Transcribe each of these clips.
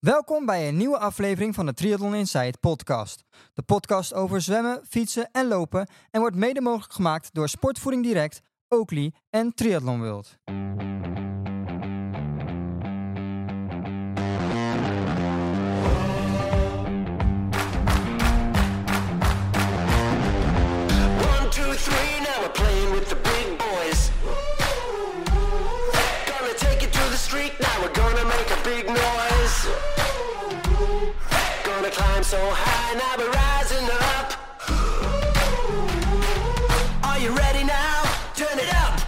Welkom bij een nieuwe aflevering van de Triathlon Inside podcast. De podcast over zwemmen, fietsen en lopen en wordt mede mogelijk gemaakt door Sportvoeding Direct, Oakley en Triathlon World. So high, now we're rising up. Are you ready now? Turn it up.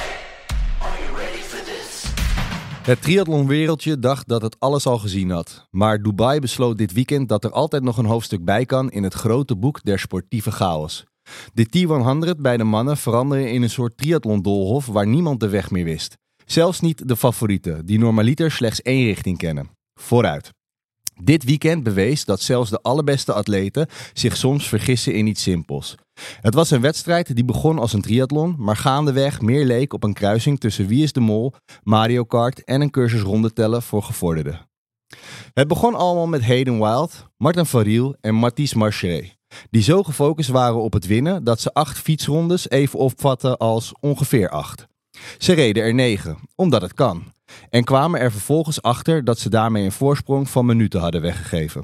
Are you ready for this? Het triathlonwereldje dacht dat het alles al gezien had. Maar Dubai besloot dit weekend dat er altijd nog een hoofdstuk bij kan in het grote boek der sportieve chaos. De T100 bij de mannen veranderen in een soort triathlondoolhof waar niemand de weg meer wist. Zelfs niet de favorieten, die normaliter slechts één richting kennen. Vooruit. Dit weekend bewees dat zelfs de allerbeste atleten zich soms vergissen in iets simpels. Het was een wedstrijd die begon als een triathlon, maar gaandeweg meer leek op een kruising tussen Wie is de Mol, Mario Kart en een cursus rondetellen voor gevorderden. Het begon allemaal met Hayden Wilde, Martin van Riel en Mathys Marcheret, die zo gefocust waren op het winnen dat ze 8 fietsrondes even opvatten als ongeveer 8. Ze reden er 9, omdat het kan. En kwamen er vervolgens achter dat ze daarmee een voorsprong van minuten hadden weggegeven.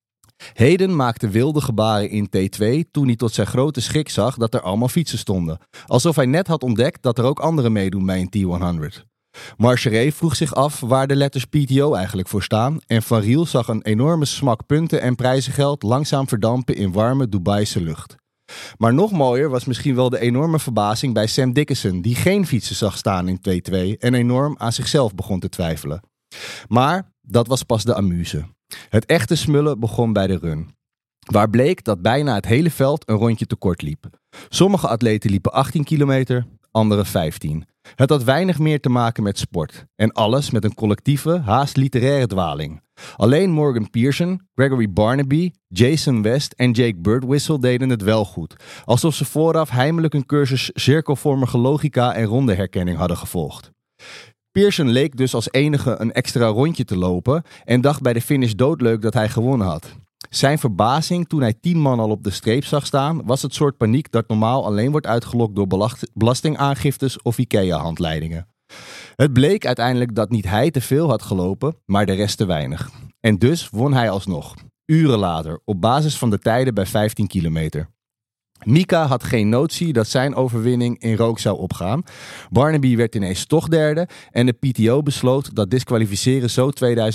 Hayden maakte wilde gebaren in T2 toen hij tot zijn grote schrik zag dat er allemaal fietsen stonden. Alsof hij net had ontdekt dat er ook anderen meedoen bij een T100. Marcheret vroeg zich af waar de letters PTO eigenlijk voor staan en Van Riel zag een enorme smak punten en prijzengeld langzaam verdampen in warme Dubaïse lucht. Maar nog mooier was misschien wel de enorme verbazing bij Sam Dickinson, die geen fietsen zag staan in T2 en enorm aan zichzelf begon te twijfelen. Maar dat was pas de amuse. Het echte smullen begon bij de run, waar bleek dat bijna het hele veld een rondje te kort liep. Sommige atleten liepen 18 kilometer, andere 15. Het had weinig meer te maken met sport en alles met een collectieve, haast literaire dwaling. Alleen Morgan Pearson, Gregory Barnaby, Jason West en Jake Birdwhistle deden het wel goed. Alsof ze vooraf heimelijk een cursus cirkelvormige logica en rondeherkenning hadden gevolgd. Pearson leek dus als enige een extra rondje te lopen en dacht bij de finish doodleuk dat hij gewonnen had. Zijn verbazing toen hij 10 man al op de streep zag staan was het soort paniek dat normaal alleen wordt uitgelokt door belastingaangiftes of IKEA-handleidingen. Het bleek uiteindelijk dat niet hij te veel had gelopen, maar de rest te weinig. En dus won hij alsnog, uren later, op basis van de tijden bij 15 kilometer. Mika had geen notie dat zijn overwinning in rook zou opgaan. Barnaby werd ineens toch derde en de PTO besloot dat disqualificeren zo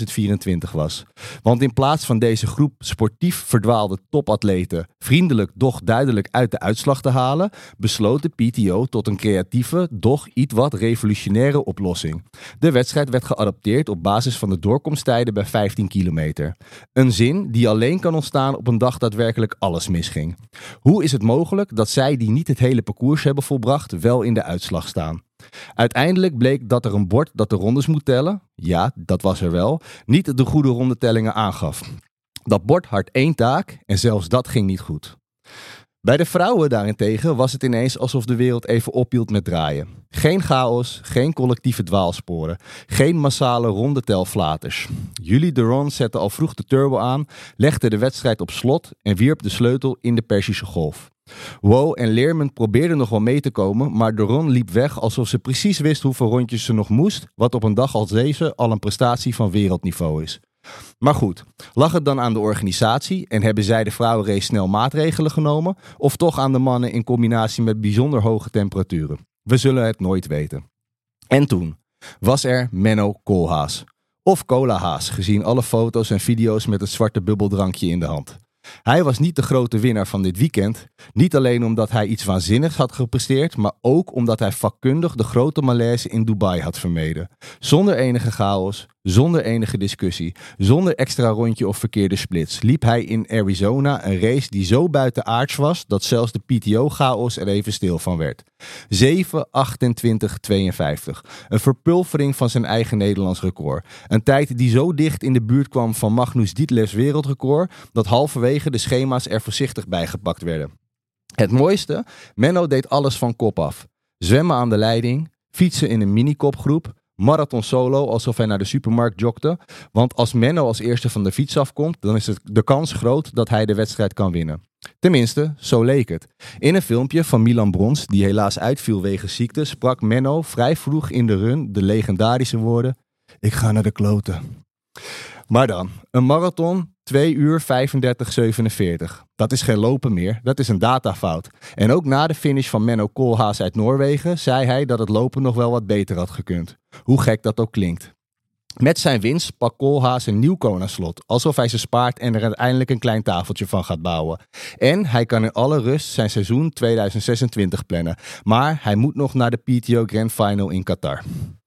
2024 was. Want in plaats van deze groep sportief verdwaalde topatleten vriendelijk doch duidelijk uit de uitslag te halen, besloot de PTO tot een creatieve, doch iets wat revolutionaire oplossing. De wedstrijd werd geadopteerd op basis van de doorkomsttijden bij 15 kilometer. Een zin die alleen kan ontstaan op een dag dat werkelijk alles misging. Hoe is het mogelijk dat zij die niet het hele parcours hebben volbracht wel in de uitslag staan? Uiteindelijk bleek dat er een bord dat de rondes moet tellen, ja, dat was er wel, niet de goede rondetellingen aangaf. Dat bord had 1 taak en zelfs dat ging niet goed. Bij de vrouwen daarentegen was het ineens alsof de wereld even ophield met draaien. Geen chaos, geen collectieve dwaalsporen, geen massale rondetelflaters. Julie Deron zette al vroeg de turbo aan, legde de wedstrijd op slot en wierp de sleutel in de Perzische Golf. Wow en Leerman probeerden nog wel mee te komen, maar Deron liep weg alsof ze precies wist hoeveel rondjes ze nog moest, wat op een dag als deze al een prestatie van wereldniveau is. Maar goed, lag het dan aan de organisatie en hebben zij de vrouwenrace snel maatregelen genomen of toch aan de mannen in combinatie met bijzonder hoge temperaturen? We zullen het nooit weten. En toen was er Menno Koolhaas. Of Colahaas, gezien alle foto's en video's met het zwarte bubbeldrankje in de hand. Hij was niet de grote winnaar van dit weekend. Niet alleen omdat hij iets waanzinnigs had gepresteerd, maar ook omdat hij vakkundig de grote malaise in Dubai had vermeden. Zonder enige chaos, zonder enige discussie, zonder extra rondje of verkeerde splits, liep hij in Arizona een race die zo buitenaards was dat zelfs de PTO-chaos er even stil van werd. 7:28:52. Een verpulvering van zijn eigen Nederlands record. Een tijd die zo dicht in de buurt kwam van Magnus Dietlefs wereldrecord dat halverwege de schema's er voorzichtig bijgepakt werden. Het mooiste, Menno deed alles van kop af. Zwemmen aan de leiding, fietsen in een mini-kopgroep, Marathon solo, alsof hij naar de supermarkt jogde. Want als Menno als eerste van de fiets afkomt, dan is de kans groot dat hij de wedstrijd kan winnen. Tenminste, zo leek het. In een filmpje van Milan Brons, die helaas uitviel wegens ziekte, sprak Menno vrij vroeg in de run de legendarische woorden: ik ga naar de kloten. Maar dan, een marathon, 2 uur 35:47. Dat is geen lopen meer, dat is een datafout. En ook na de finish van Menno Koolhaas uit Noorwegen zei hij dat het lopen nog wel wat beter had gekund. Hoe gek dat ook klinkt. Met zijn winst pakt Koolhaas een nieuw Kona-slot, alsof hij ze spaart en er uiteindelijk een klein tafeltje van gaat bouwen. En hij kan in alle rust zijn seizoen 2026 plannen, maar hij moet nog naar de PTO Grand Final in Qatar.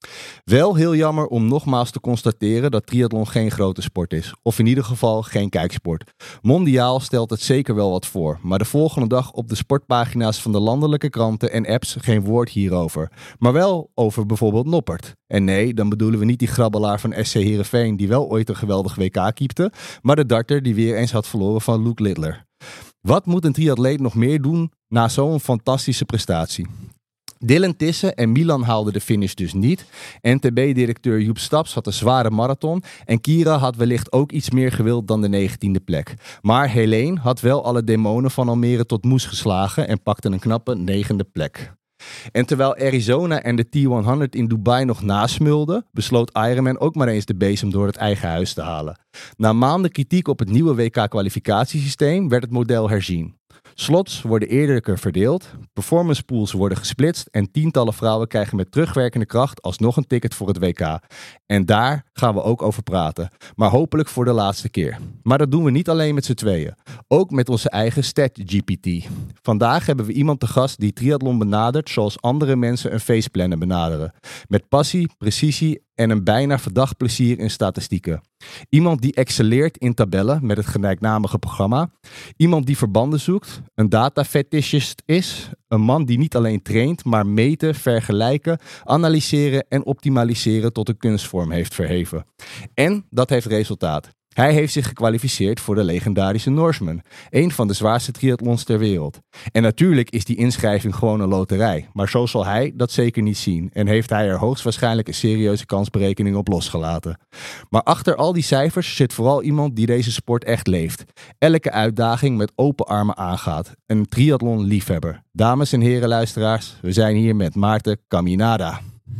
Wel heel jammer om nogmaals te constateren dat triathlon geen grote sport is, of in ieder geval geen kijksport. Mondiaal stelt het zeker wel wat voor, maar de volgende dag op de sportpagina's van de landelijke kranten en apps geen woord hierover. Maar wel over bijvoorbeeld Noppert. En nee, dan bedoelen we niet die grabbelaar van SC Heerenveen die wel ooit een geweldig WK keepte, maar de darter die weer eens had verloren van Luke Littler. Wat moet een triatleet nog meer doen na zo'n fantastische prestatie? Dylan Tisse en Milan haalden de finish dus niet. NTB-directeur Joep Staps had een zware marathon. En Kira had wellicht ook iets meer gewild dan de 19e plek. Maar Helene had wel alle demonen van Almere tot moes geslagen en pakte een knappe 9e plek. En terwijl Arizona en de T100 in Dubai nog nasmulden, besloot Ironman ook maar eens de bezem door het eigen huis te halen. Na maanden kritiek op het nieuwe WK-kwalificatiesysteem werd het model herzien. Slots worden eerlijker verdeeld, performance pools worden gesplitst en tientallen vrouwen krijgen met terugwerkende kracht alsnog een ticket voor het WK. En daar gaan we ook over praten, maar hopelijk voor de laatste keer. Maar dat doen we niet alleen met z'n tweeën, ook met onze eigen StatGPT. Vandaag hebben we iemand te gast die triathlon benadert zoals andere mensen een faceplanner benaderen. Met passie, precisie en een bijna verdacht plezier in statistieken. Iemand die excelleert in tabellen met het gelijknamige programma. Iemand die verbanden zoekt. Een datafetischist is. Een man die niet alleen traint, maar meten, vergelijken, analyseren en optimaliseren tot een kunstvorm heeft verheven. En dat heeft resultaat. Hij heeft zich gekwalificeerd voor de legendarische Norseman, een van de zwaarste triathlons ter wereld. En natuurlijk is die inschrijving gewoon een loterij, maar zo zal hij dat zeker niet zien en heeft hij er hoogstwaarschijnlijk een serieuze kansberekening op losgelaten. Maar achter al die cijfers zit vooral iemand die deze sport echt leeft. Elke uitdaging met open armen aangaat. Een triathlon-liefhebber. Dames en heren luisteraars, we zijn hier met Maarten Caminada.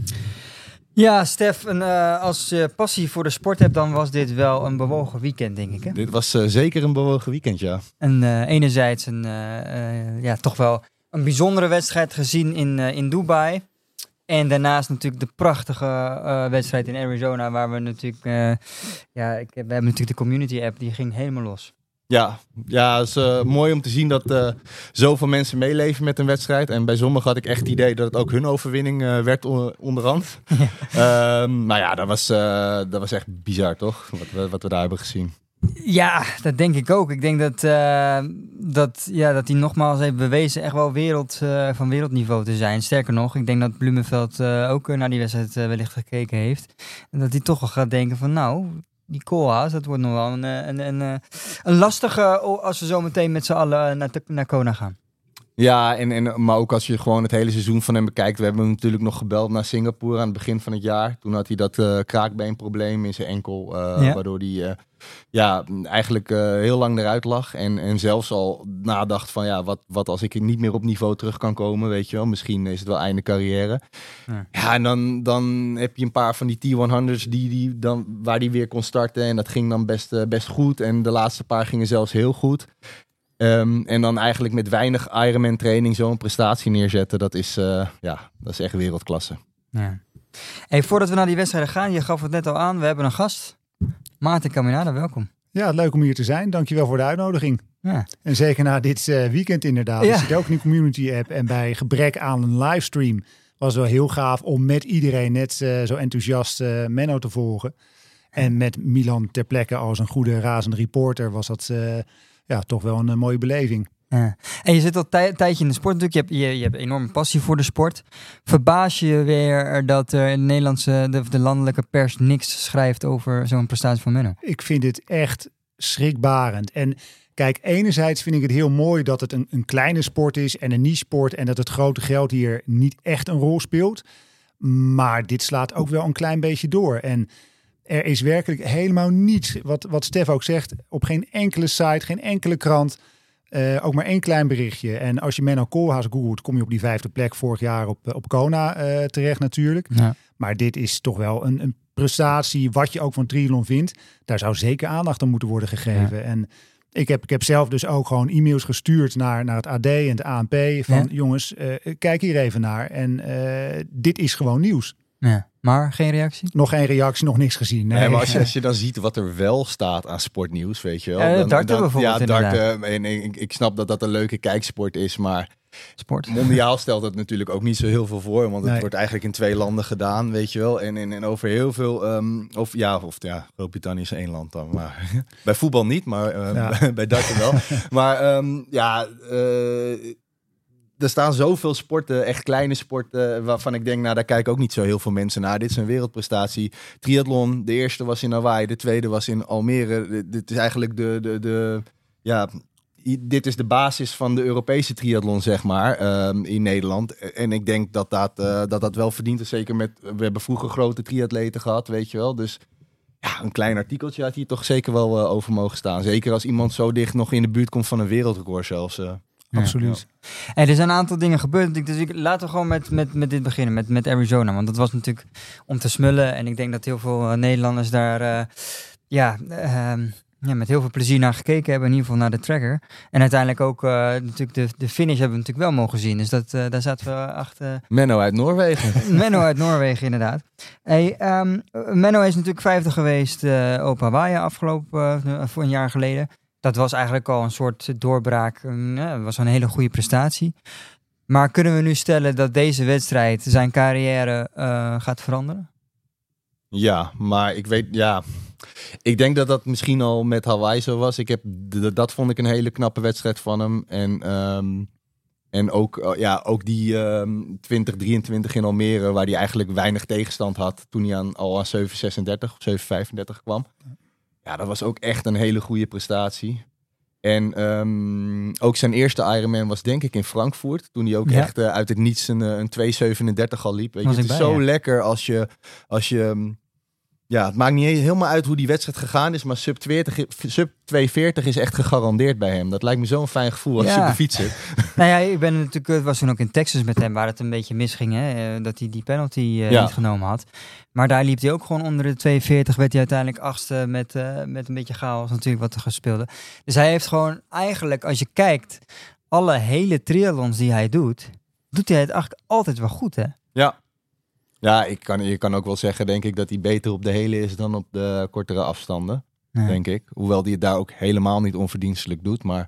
Ja, Stef, als je passie voor de sport hebt, dan was dit wel een bewogen weekend, denk ik. Hè? Dit was zeker een bewogen weekend, ja. En enerzijds toch wel een bijzondere wedstrijd gezien in Dubai. En daarnaast natuurlijk de prachtige wedstrijd in Arizona, waar we natuurlijk... we hebben natuurlijk de community app, die ging helemaal los. Ja, het is mooi om te zien dat zoveel mensen meeleven met een wedstrijd. En bij sommigen had ik echt het idee dat het ook hun overwinning werd onderhand. Ja. Maar ja, dat was echt bizar, toch? Wat we daar hebben gezien. Ja, dat denk ik ook. Ik denk dat hij nogmaals heeft bewezen echt wel van wereldniveau te zijn. Sterker nog, ik denk dat Blumenveld ook naar die wedstrijd wellicht gekeken heeft. En dat hij toch wel gaat denken van nou... Die Koolhaas, dat wordt nog wel een lastige als we zo meteen met z'n allen naar Kona gaan. Ja, maar ook als je gewoon het hele seizoen van hem bekijkt. We hebben hem natuurlijk nog gebeld naar Singapore aan het begin van het jaar. Toen had hij dat kraakbeenprobleem in zijn enkel. Waardoor hij eigenlijk heel lang eruit lag. En zelfs al nadacht van wat als ik niet meer op niveau terug kan komen. Weet je wel, misschien is het wel einde carrière. Ja, en dan heb je een paar van die T100's waar die weer kon starten. En dat ging dan best goed. En de laatste paar gingen zelfs heel goed. En dan eigenlijk met weinig Ironman training zo'n prestatie neerzetten, dat is echt wereldklasse. Ja. Hey, voordat we naar die wedstrijden gaan, je gaf het net al aan, we hebben een gast. Maarten Caminada, welkom. Ja, leuk om hier te zijn. Dankjewel voor de uitnodiging. Ja. En zeker na dit weekend inderdaad. Ja. Ik zit ook in de community app en bij gebrek aan een livestream was het wel heel gaaf om met iedereen net zo enthousiast Menno te volgen. En met Milan ter plekke als een goede razende reporter was dat... toch wel een mooie beleving. Ja. En je zit al een tijdje in de sport natuurlijk. Je hebt enorme passie voor de sport. Verbaas je weer dat er in de Nederlandse, de landelijke pers niks schrijft over zo'n prestatie van Menno? Ik vind het echt schrikbarend. En kijk, enerzijds vind ik het heel mooi dat het een kleine sport is en een niche sport en dat het grote geld hier niet echt een rol speelt. Maar dit slaat ook wel een klein beetje door. En er is werkelijk helemaal niets, wat Stef ook zegt, op geen enkele site, geen enkele krant, ook maar 1 klein berichtje. En als je Menno Koolhaas googelt, kom je op die 5e plek vorig jaar op Kona terecht natuurlijk. Ja. Maar dit is toch wel een prestatie, wat je ook van triathlon vindt. Daar zou zeker aandacht aan moeten worden gegeven. Ja. En ik heb zelf dus ook gewoon e-mails gestuurd naar het AD en het ANP van jongens, kijk hier even naar. En dit is gewoon nieuws. Ja, maar geen reactie? Nog geen reactie, nog niks gezien. Nee, maar als je dan ziet wat er wel staat aan sportnieuws, weet je wel. Darten bijvoorbeeld. Ja, darten. En ik snap dat een leuke kijksport is, maar mondiaal stelt het natuurlijk ook niet zo heel veel voor. Want het wordt eigenlijk in 2 landen gedaan, weet je wel. En over heel veel... Groot-Brittannië is 1 land dan. Maar bij voetbal niet, maar bij darten wel. Maar er staan zoveel sporten, echt kleine sporten, waarvan ik denk, daar kijken ook niet zo heel veel mensen naar. Dit is een wereldprestatie. Triathlon, de eerste was in Hawaii, de tweede was in Almere. Dit is eigenlijk dit is de basis van de Europese triathlon, zeg maar, in Nederland. En ik denk dat wel verdient is. Zeker we hebben vroeger grote triatleten gehad, weet je wel. Dus ja, een klein artikeltje had hier toch zeker wel over mogen staan. Zeker als iemand zo dicht nog in de buurt komt van een wereldrecord zelfs. Absoluut. Ja. En er zijn een aantal dingen gebeurd. Dus laten we gewoon met dit beginnen, met Arizona. Want dat was natuurlijk om te smullen. En ik denk dat heel veel Nederlanders daar met heel veel plezier naar gekeken hebben. In ieder geval naar de tracker. En uiteindelijk ook natuurlijk de finish hebben we natuurlijk wel mogen zien. Dus daar zaten we achter. Menno uit Noorwegen. Menno uit Noorwegen, inderdaad. Hey, Menno is natuurlijk 50 geweest op Hawaii afgelopen voor een jaar geleden. Dat was eigenlijk al een soort doorbraak. Dat was een hele goede prestatie. Maar kunnen we nu stellen dat deze wedstrijd zijn carrière gaat veranderen? Ja, maar ik denk dat dat misschien al met Hawaii zo was. Dat vond ik een hele knappe wedstrijd van hem. En ook die 2023 in Almere, waar hij eigenlijk weinig tegenstand had toen hij al aan 7.36 of 7.35 kwam. Ja, dat was ook echt een hele goede prestatie. En ook zijn eerste Ironman was denk ik in Frankfurt. Toen hij ook echt uit het niets een 2.37 al liep. Weet je, het is zo lekker als je het maakt niet helemaal uit hoe die wedstrijd gegaan is. Maar sub 2.40 is echt gegarandeerd bij hem. Dat lijkt me zo'n fijn gevoel als je op de fiets zit. Nou ja, ik ben natuurlijk, was toen ook in Texas met hem, waar het een beetje misging. Hè? Dat hij die penalty niet genomen had. Maar daar liep hij ook gewoon onder de 2.40. Werd hij uiteindelijk 8e met een beetje chaos natuurlijk wat er gespeelde. Dus hij heeft gewoon eigenlijk, als je kijkt, alle hele triathlons die hij doet hij het eigenlijk altijd wel goed, hè? Ja. Ja, je kan ook wel zeggen, denk ik, dat hij beter op de hele is dan op de kortere afstanden. Nee. Denk ik. Hoewel hij het daar ook helemaal niet onverdienstelijk doet. Maar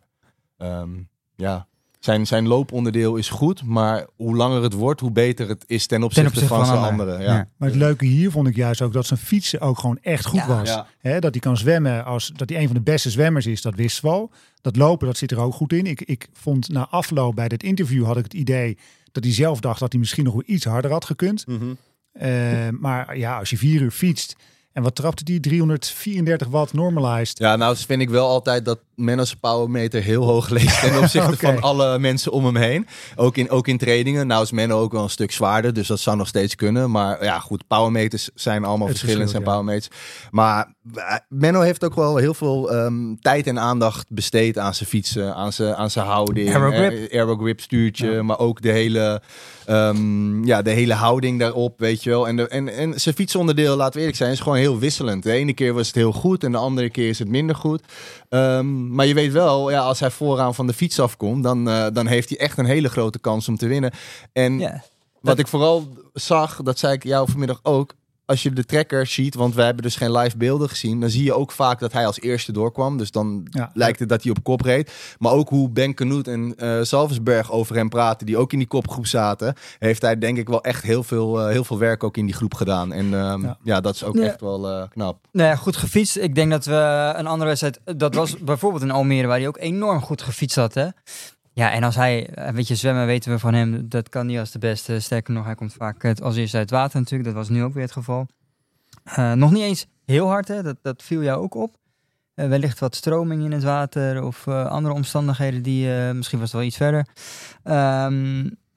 zijn looponderdeel is goed. Maar hoe langer het wordt, hoe beter het is ten opzichte van zijn anderen. Ja. Maar het leuke hier vond ik juist ook dat zijn fietsen ook gewoon echt goed was. Ja. He, dat hij kan zwemmen, dat hij een van de beste zwemmers is, dat wist wel. Dat lopen, dat zit er ook goed in. Ik vond na afloop bij dit interview had ik het idee dat hij zelf dacht dat hij misschien nog wel iets harder had gekund. Mm-hmm. Maar ja, als je 4 uur fietst en wat trapte die? 334 watt normalized. Ja, nou vind ik wel altijd dat Menno's powermeter heel hoog leest ten opzichte van alle mensen om hem heen. Ook in trainingen. Nou is Menno ook wel een stuk zwaarder, dus dat zou nog steeds kunnen. Maar ja, goed, powermeters zijn allemaal verschillend, zijn powermeters. Maar Menno heeft ook wel heel veel tijd en aandacht besteed aan zijn fietsen, aan zijn houding. Aerogrip stuurtje, maar ook de hele houding daarop, weet je wel. En zijn fietsonderdeel, laten we eerlijk zijn, is gewoon heel wisselend. De ene keer was het heel goed en de andere keer is het minder goed. Maar je weet wel, als hij vooraan van de fiets afkomt, dan heeft hij echt een hele grote kans om te winnen. En wat ik vooral zag, dat zei ik jou vanmiddag ook, als je de tracker ziet, want wij hebben dus geen live beelden gezien, dan zie je ook vaak dat hij als eerste doorkwam. Dus dan lijkt het dat hij op kop reed. Maar ook hoe Ben Knoet en Salvesberg over hem praten, die ook in die kopgroep zaten, heeft hij denk ik wel echt heel veel werk ook in die groep gedaan. En dat is ook echt wel knap. Nou ja, goed gefietst. Ik denk dat we een andere wedstrijd, dat was bijvoorbeeld in Almere, waar hij ook enorm goed gefietst had, hè? Ja, en als hij, weet je, zwemmen weten we van hem, dat kan niet als de beste. Sterker nog, hij komt vaak als eerste uit het water natuurlijk. Dat was nu ook weer het geval. Nog niet eens heel hard, hè? Dat viel jou ook op. Wellicht wat stroming in het water of andere omstandigheden die, misschien was het wel iets verder.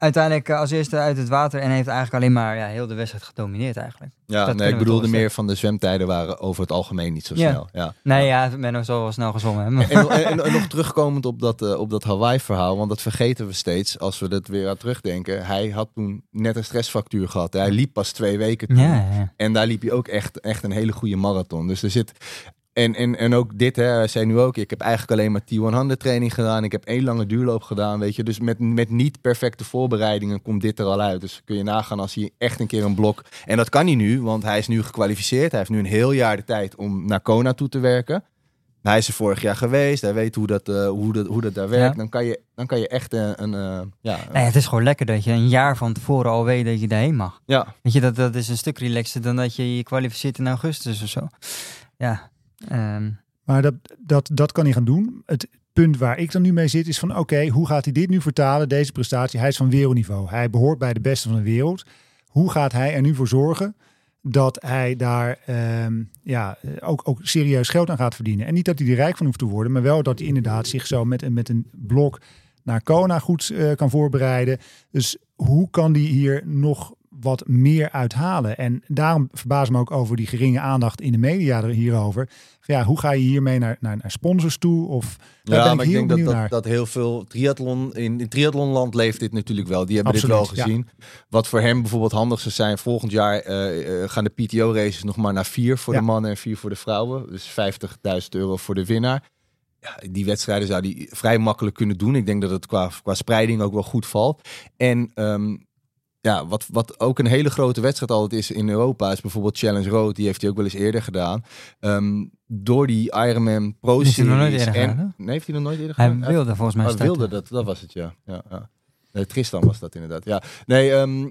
uiteindelijk als eerste uit het water en heeft eigenlijk alleen maar heel de wedstrijd gedomineerd eigenlijk. Ja, nee, ik bedoelde meer van de zwemtijden waren over het algemeen niet zo snel. Ja. Nee, Menno zal wel snel gezwommen hebben. En nog terugkomend op dat Hawaii-verhaal, want dat vergeten we steeds als we dat weer aan terugdenken. Hij had toen net een stressfractuur gehad. Hij liep pas 2 weken toen. Ja. En daar liep hij ook echt een hele goede marathon. Dus er zit... En ook dit, hè, hij zei nu ook, ik heb eigenlijk alleen maar T100 training gedaan. Ik heb 1 lange duurloop gedaan, weet je. Dus met niet perfecte voorbereidingen komt dit er al uit. Dus kun je nagaan als hij echt een keer een blok... En dat kan hij nu, want hij is nu gekwalificeerd. Hij heeft nu een heel jaar de tijd om naar Kona toe te werken. Hij is er vorig jaar geweest. Hij weet hoe dat daar werkt. Ja. Dan kan je echt Het is gewoon lekker dat je een jaar van tevoren al weet dat je daarheen mag. Ja. Weet je, dat is een stuk relaxer dan dat je kwalificeert in augustus of zo. Ja. Maar dat kan hij gaan doen. Het punt waar ik dan nu mee zit is van oké, hoe gaat hij dit nu vertalen, deze prestatie? Hij is van wereldniveau. Hij behoort bij de beste van de wereld. Hoe gaat hij er nu voor zorgen dat hij daar ook serieus geld aan gaat verdienen? En niet dat hij er rijk van hoeft te worden, maar wel dat hij inderdaad zich zo met een blok naar Kona goed kan voorbereiden. Dus hoe kan die hier nog wat meer uithalen? En daarom verbaas me ook over die geringe aandacht in de media hierover. Ja, hoe ga je hiermee naar sponsors toe? Of ja, maar ik denk dat heel veel triathlon in triathlonland leeft dit natuurlijk wel. Die hebben Absoluut, dit wel gezien. Ja. Wat voor hem bijvoorbeeld handig zou zijn, volgend jaar gaan de PTO-races nog maar naar 4 voor de mannen en 4 voor de vrouwen. Dus €50.000 voor de winnaar. Ja, die wedstrijden zou die vrij makkelijk kunnen doen. Ik denk dat het qua spreiding ook wel goed valt. En wat ook een hele grote wedstrijd altijd is in Europa, is bijvoorbeeld Challenge Road. Die heeft hij ook wel eens eerder gedaan. Door die Ironman Pro Series. Heeft hij nog nooit eerder gedaan? Nee, heeft hij nog nooit eerder gedaan? Hij wilde volgens mij starten. Hij wilde, dat was het, ja. Nee, Tristan was dat inderdaad. Ja. Nee,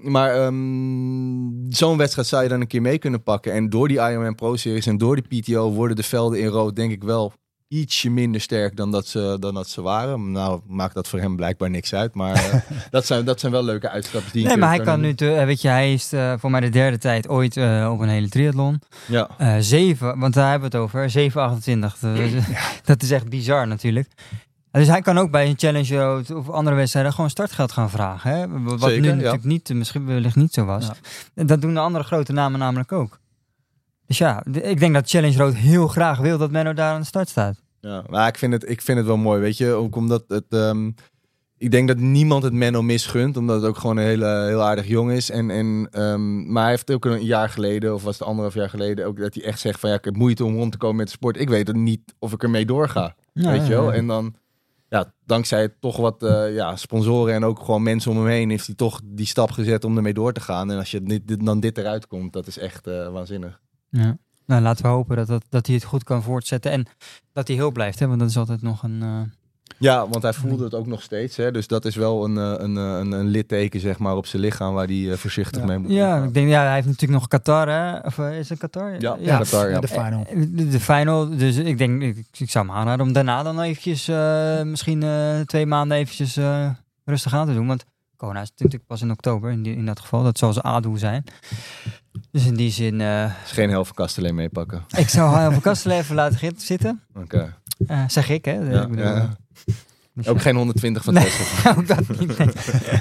zo'n wedstrijd zou je dan een keer mee kunnen pakken. En door die Ironman Pro Series en door die PTO worden de velden in rood denk ik wel ietsje minder sterk dan dat ze waren. Nou, maakt dat voor hem blijkbaar niks uit. Maar dat zijn wel leuke uitstapjes die. Nee, maar hij kan nu, weet je, hij is voor mij de 3e tijd ooit op een hele triathlon. Ja. 7, want daar hebben we het over. 7,28. Dat is echt bizar natuurlijk. Dus hij kan ook bij een Challenge Road of andere wedstrijden gewoon startgeld gaan vragen. Hè? Wat zeker, nu natuurlijk niet, misschien wellicht niet zo was. Ja. Dat doen de andere grote namen namelijk ook. Dus ja, ik denk dat Challenge Road heel graag wil dat Menno daar aan de start staat. Ja, maar ik vind het wel mooi, weet je. Ook omdat ik denk dat niemand het Menno misgunt, omdat het ook gewoon een heel aardig jong is. Maar hij heeft ook een jaar geleden, of was het 1,5 jaar geleden, ook dat hij echt zegt van ja, ik heb moeite om rond te komen met de sport. Ik weet het niet of ik ermee doorga, weet je wel. En dan, ja, dankzij toch wat sponsoren en ook gewoon mensen om hem heen, heeft hij toch die stap gezet om ermee door te gaan. En als je dit eruit komt, dat is echt waanzinnig. Ja. Nou, laten we hopen dat hij het goed kan voortzetten en dat hij heel blijft, hè? Want dat is altijd nog een... Ja, want hij voelde het ook nog steeds, hè? Dus dat is wel een litteken zeg maar op zijn lichaam waar hij voorzichtig mee moet. Ja, ik denk, hij heeft natuurlijk nog Qatar, hè? Of is het Qatar? Ja, Qatar, ja. De final. De final, dus ik denk, ik zou hem aanraden om daarna dan eventjes, misschien 2 maanden eventjes rustig aan te doen, want Kona is natuurlijk pas in oktober in dat geval. Dat zal zijn ADO zijn. Dus in die zin... Dus geen Helve Castellet meepakken. Ik zou Helve Castellet even laten zitten. Oké. Zeg ik, hè? Ja, ik bedoel, Dus ook geen 120 van Tesla. Ook dat niet. Nee.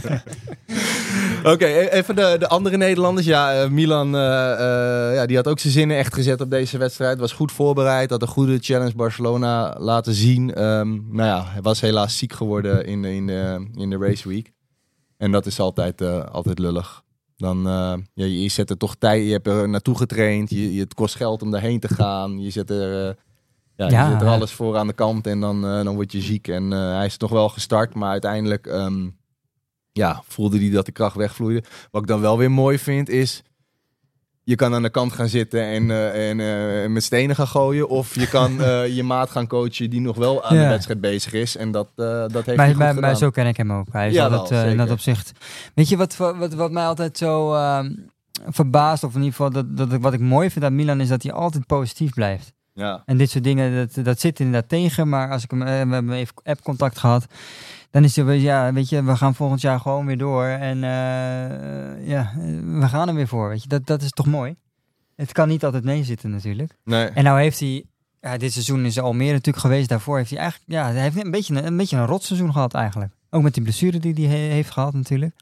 Oké, even de andere Nederlanders. Ja, Milan, die had ook zijn zinnen echt gezet op deze wedstrijd. Was goed voorbereid, had een goede Challenge Barcelona laten zien. Hij was helaas ziek geworden in de race week. En dat is altijd lullig. Dan, je zet er toch tijd, je hebt er naartoe getraind. Het kost geld om daarheen te gaan. Je zet er... je zet er alles voor aan de kant en dan word je ziek. En hij is nog wel gestart, maar uiteindelijk voelde hij dat de kracht wegvloeide. Wat ik dan wel weer mooi vind is, je kan aan de kant gaan zitten en met stenen gaan gooien. Of je kan je maat gaan coachen die nog wel aan de wedstrijd bezig is. En dat heeft hij goed gedaan. Maar zo ken ik hem ook. Hij is altijd in dat opzicht. Weet je wat mij altijd zo verbaast, of in ieder geval wat ik mooi vind aan Milan, is dat hij altijd positief blijft. Ja. En dit soort dingen, dat zit inderdaad tegen. Maar als ik we hebben even app-contact gehad, dan is hij, weet je, we gaan volgend jaar gewoon weer door. En we gaan er weer voor, weet je. Dat is toch mooi? Het kan niet altijd nee zitten natuurlijk. Nee. En nou heeft hij, dit seizoen is Almere natuurlijk geweest. Daarvoor heeft hij eigenlijk, hij heeft een beetje een rotseizoen gehad eigenlijk. Ook met die blessure die hij heeft gehad natuurlijk.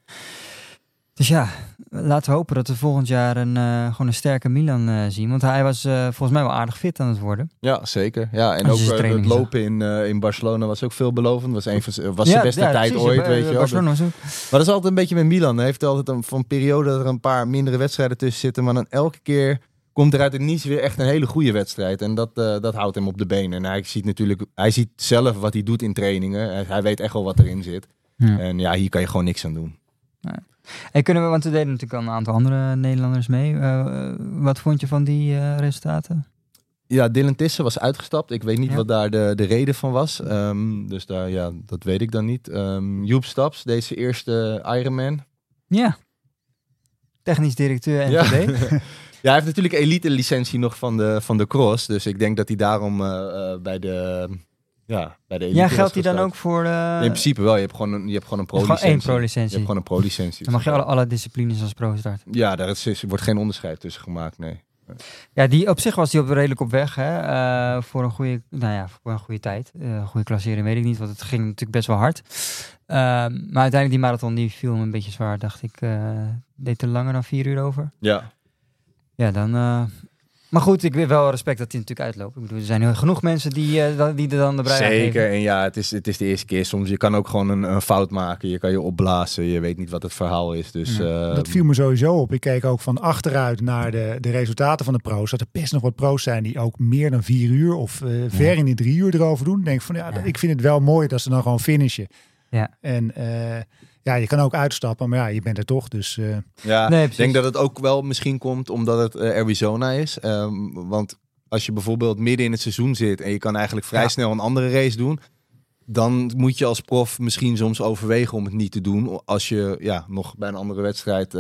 Dus ja, laten we hopen dat we volgend jaar gewoon een sterke Milan zien. Want hij was volgens mij wel aardig fit aan het worden. Ja, zeker. Ja, en Als je ook zijn training het lopen in Barcelona was ook veelbelovend. Was zijn beste tijd precies, ooit, weet je wel. Barcelona was ook. Maar dat is altijd een beetje met Milan. Hij heeft altijd van periode dat er een paar mindere wedstrijden tussen zitten. Maar dan elke keer komt er uit het niets weer echt een hele goede wedstrijd. En dat houdt hem op de benen. En hij ziet zelf wat hij doet in trainingen. Hij weet echt wel wat erin zit. Ja. En ja, hier kan je gewoon niks aan doen. Ja. En want we deden natuurlijk al een aantal andere Nederlanders mee. Wat vond je van die resultaten? Ja, Dylan Tisse was uitgestapt. Ik weet niet wat daar de reden van was. Dus dat weet ik dan niet. Joep Staps, deze eerste Ironman. Ja. Technisch directeur NTB. Ja, hij heeft natuurlijk elite licentie nog van de cross. Dus ik denk dat hij daarom bij de elite. Ja, geldt die dan ook voor in principe wel. Je hebt gewoon een pro-licentie. Één pro-licentie. Je hebt gewoon een pro-licentie. Dan mag je alle disciplines als pro starten. Ja, daar wordt geen onderscheid tussen gemaakt, nee. Ja, die op zich was hij redelijk op weg hè, voor een goede tijd. Goede klassering weet ik niet, want het ging natuurlijk best wel hard. Maar uiteindelijk die marathon die viel me een beetje zwaar, dacht ik. Deed er langer dan 4 uur over. Ja. Ja, dan... Maar goed, ik wil wel respect dat hij natuurlijk uitloopt. Ik bedoel, er zijn genoeg mensen die er dan de brei aan geven. Zeker, en ja, het is de eerste keer. Soms je kan ook gewoon een fout maken. Je kan je opblazen. Je weet niet wat het verhaal is. Dus, dat viel me sowieso op. Ik keek ook van achteruit naar de resultaten van de pro's. Dat er best nog wat pro's zijn die ook meer dan 4 uur of ver in de 3 uur erover doen. Denk van ik vind het wel mooi dat ze dan gewoon finishen. Ja. En je kan ook uitstappen, maar ja, je bent er toch. Dus, ik denk dat het ook wel misschien komt omdat het Arizona is. Want als je bijvoorbeeld midden in het seizoen zit en je kan eigenlijk vrij snel een andere race doen, dan moet je als prof misschien soms overwegen om het niet te doen. Als je nog bij een andere wedstrijd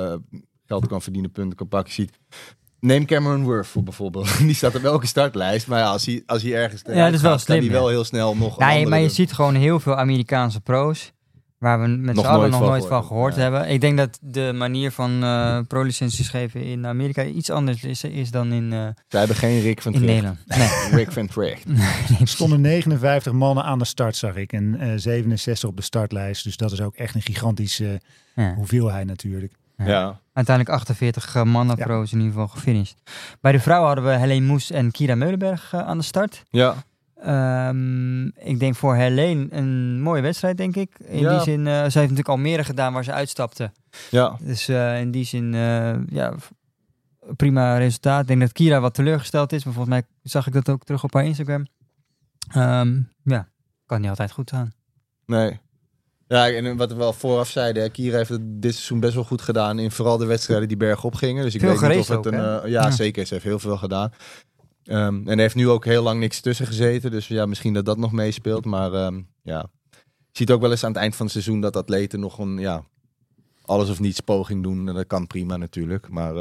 geld kan verdienen, punten kan pakken. Ziet. Neem Cameron Worth voor bijvoorbeeld. Die staat op welke startlijst. Maar ja, als hij ergens dat is wel slim, kan hij wel heel snel nog maar je ziet gewoon heel veel Amerikaanse pro's waar we met z'n allen nog nooit van gehoord hebben. Ik denk dat de manier van pro-licenties geven in Amerika iets anders is dan in Zij hebben geen Rick van Tricht. In Nederland. Nee. Rick van Tricht. Er stonden 59 mannen aan de start, zag ik. En 67 op de startlijst. Dus dat is ook echt een gigantische hoeveelheid natuurlijk. Ja. Uiteindelijk 48 mannen pro's in ieder geval gefinished. Bij de vrouwen hadden we Helene Moes en Kira Meulenberg aan de start. Ja. Ik denk voor Helene een mooie wedstrijd, denk ik. In die zin, ze heeft natuurlijk Almere gedaan waar ze uitstapte. Ja. Dus in die zin, prima resultaat. Ik denk dat Kira wat teleurgesteld is, maar volgens mij zag ik dat ook terug op haar Instagram. Kan niet altijd goed gaan. Nee. Ja, en wat we wel vooraf zeiden, Kira heeft het dit seizoen best wel goed gedaan in vooral de wedstrijden die bergop gingen. Dus ik weet niet of het ook, zeker. Ze heeft heel veel gedaan. En er heeft nu ook heel lang niks tussen gezeten. Dus ja, misschien dat nog meespeelt. Maar je ziet ook wel eens aan het eind van het seizoen dat atleten nog een alles of niets poging doen. En dat kan prima natuurlijk. Maar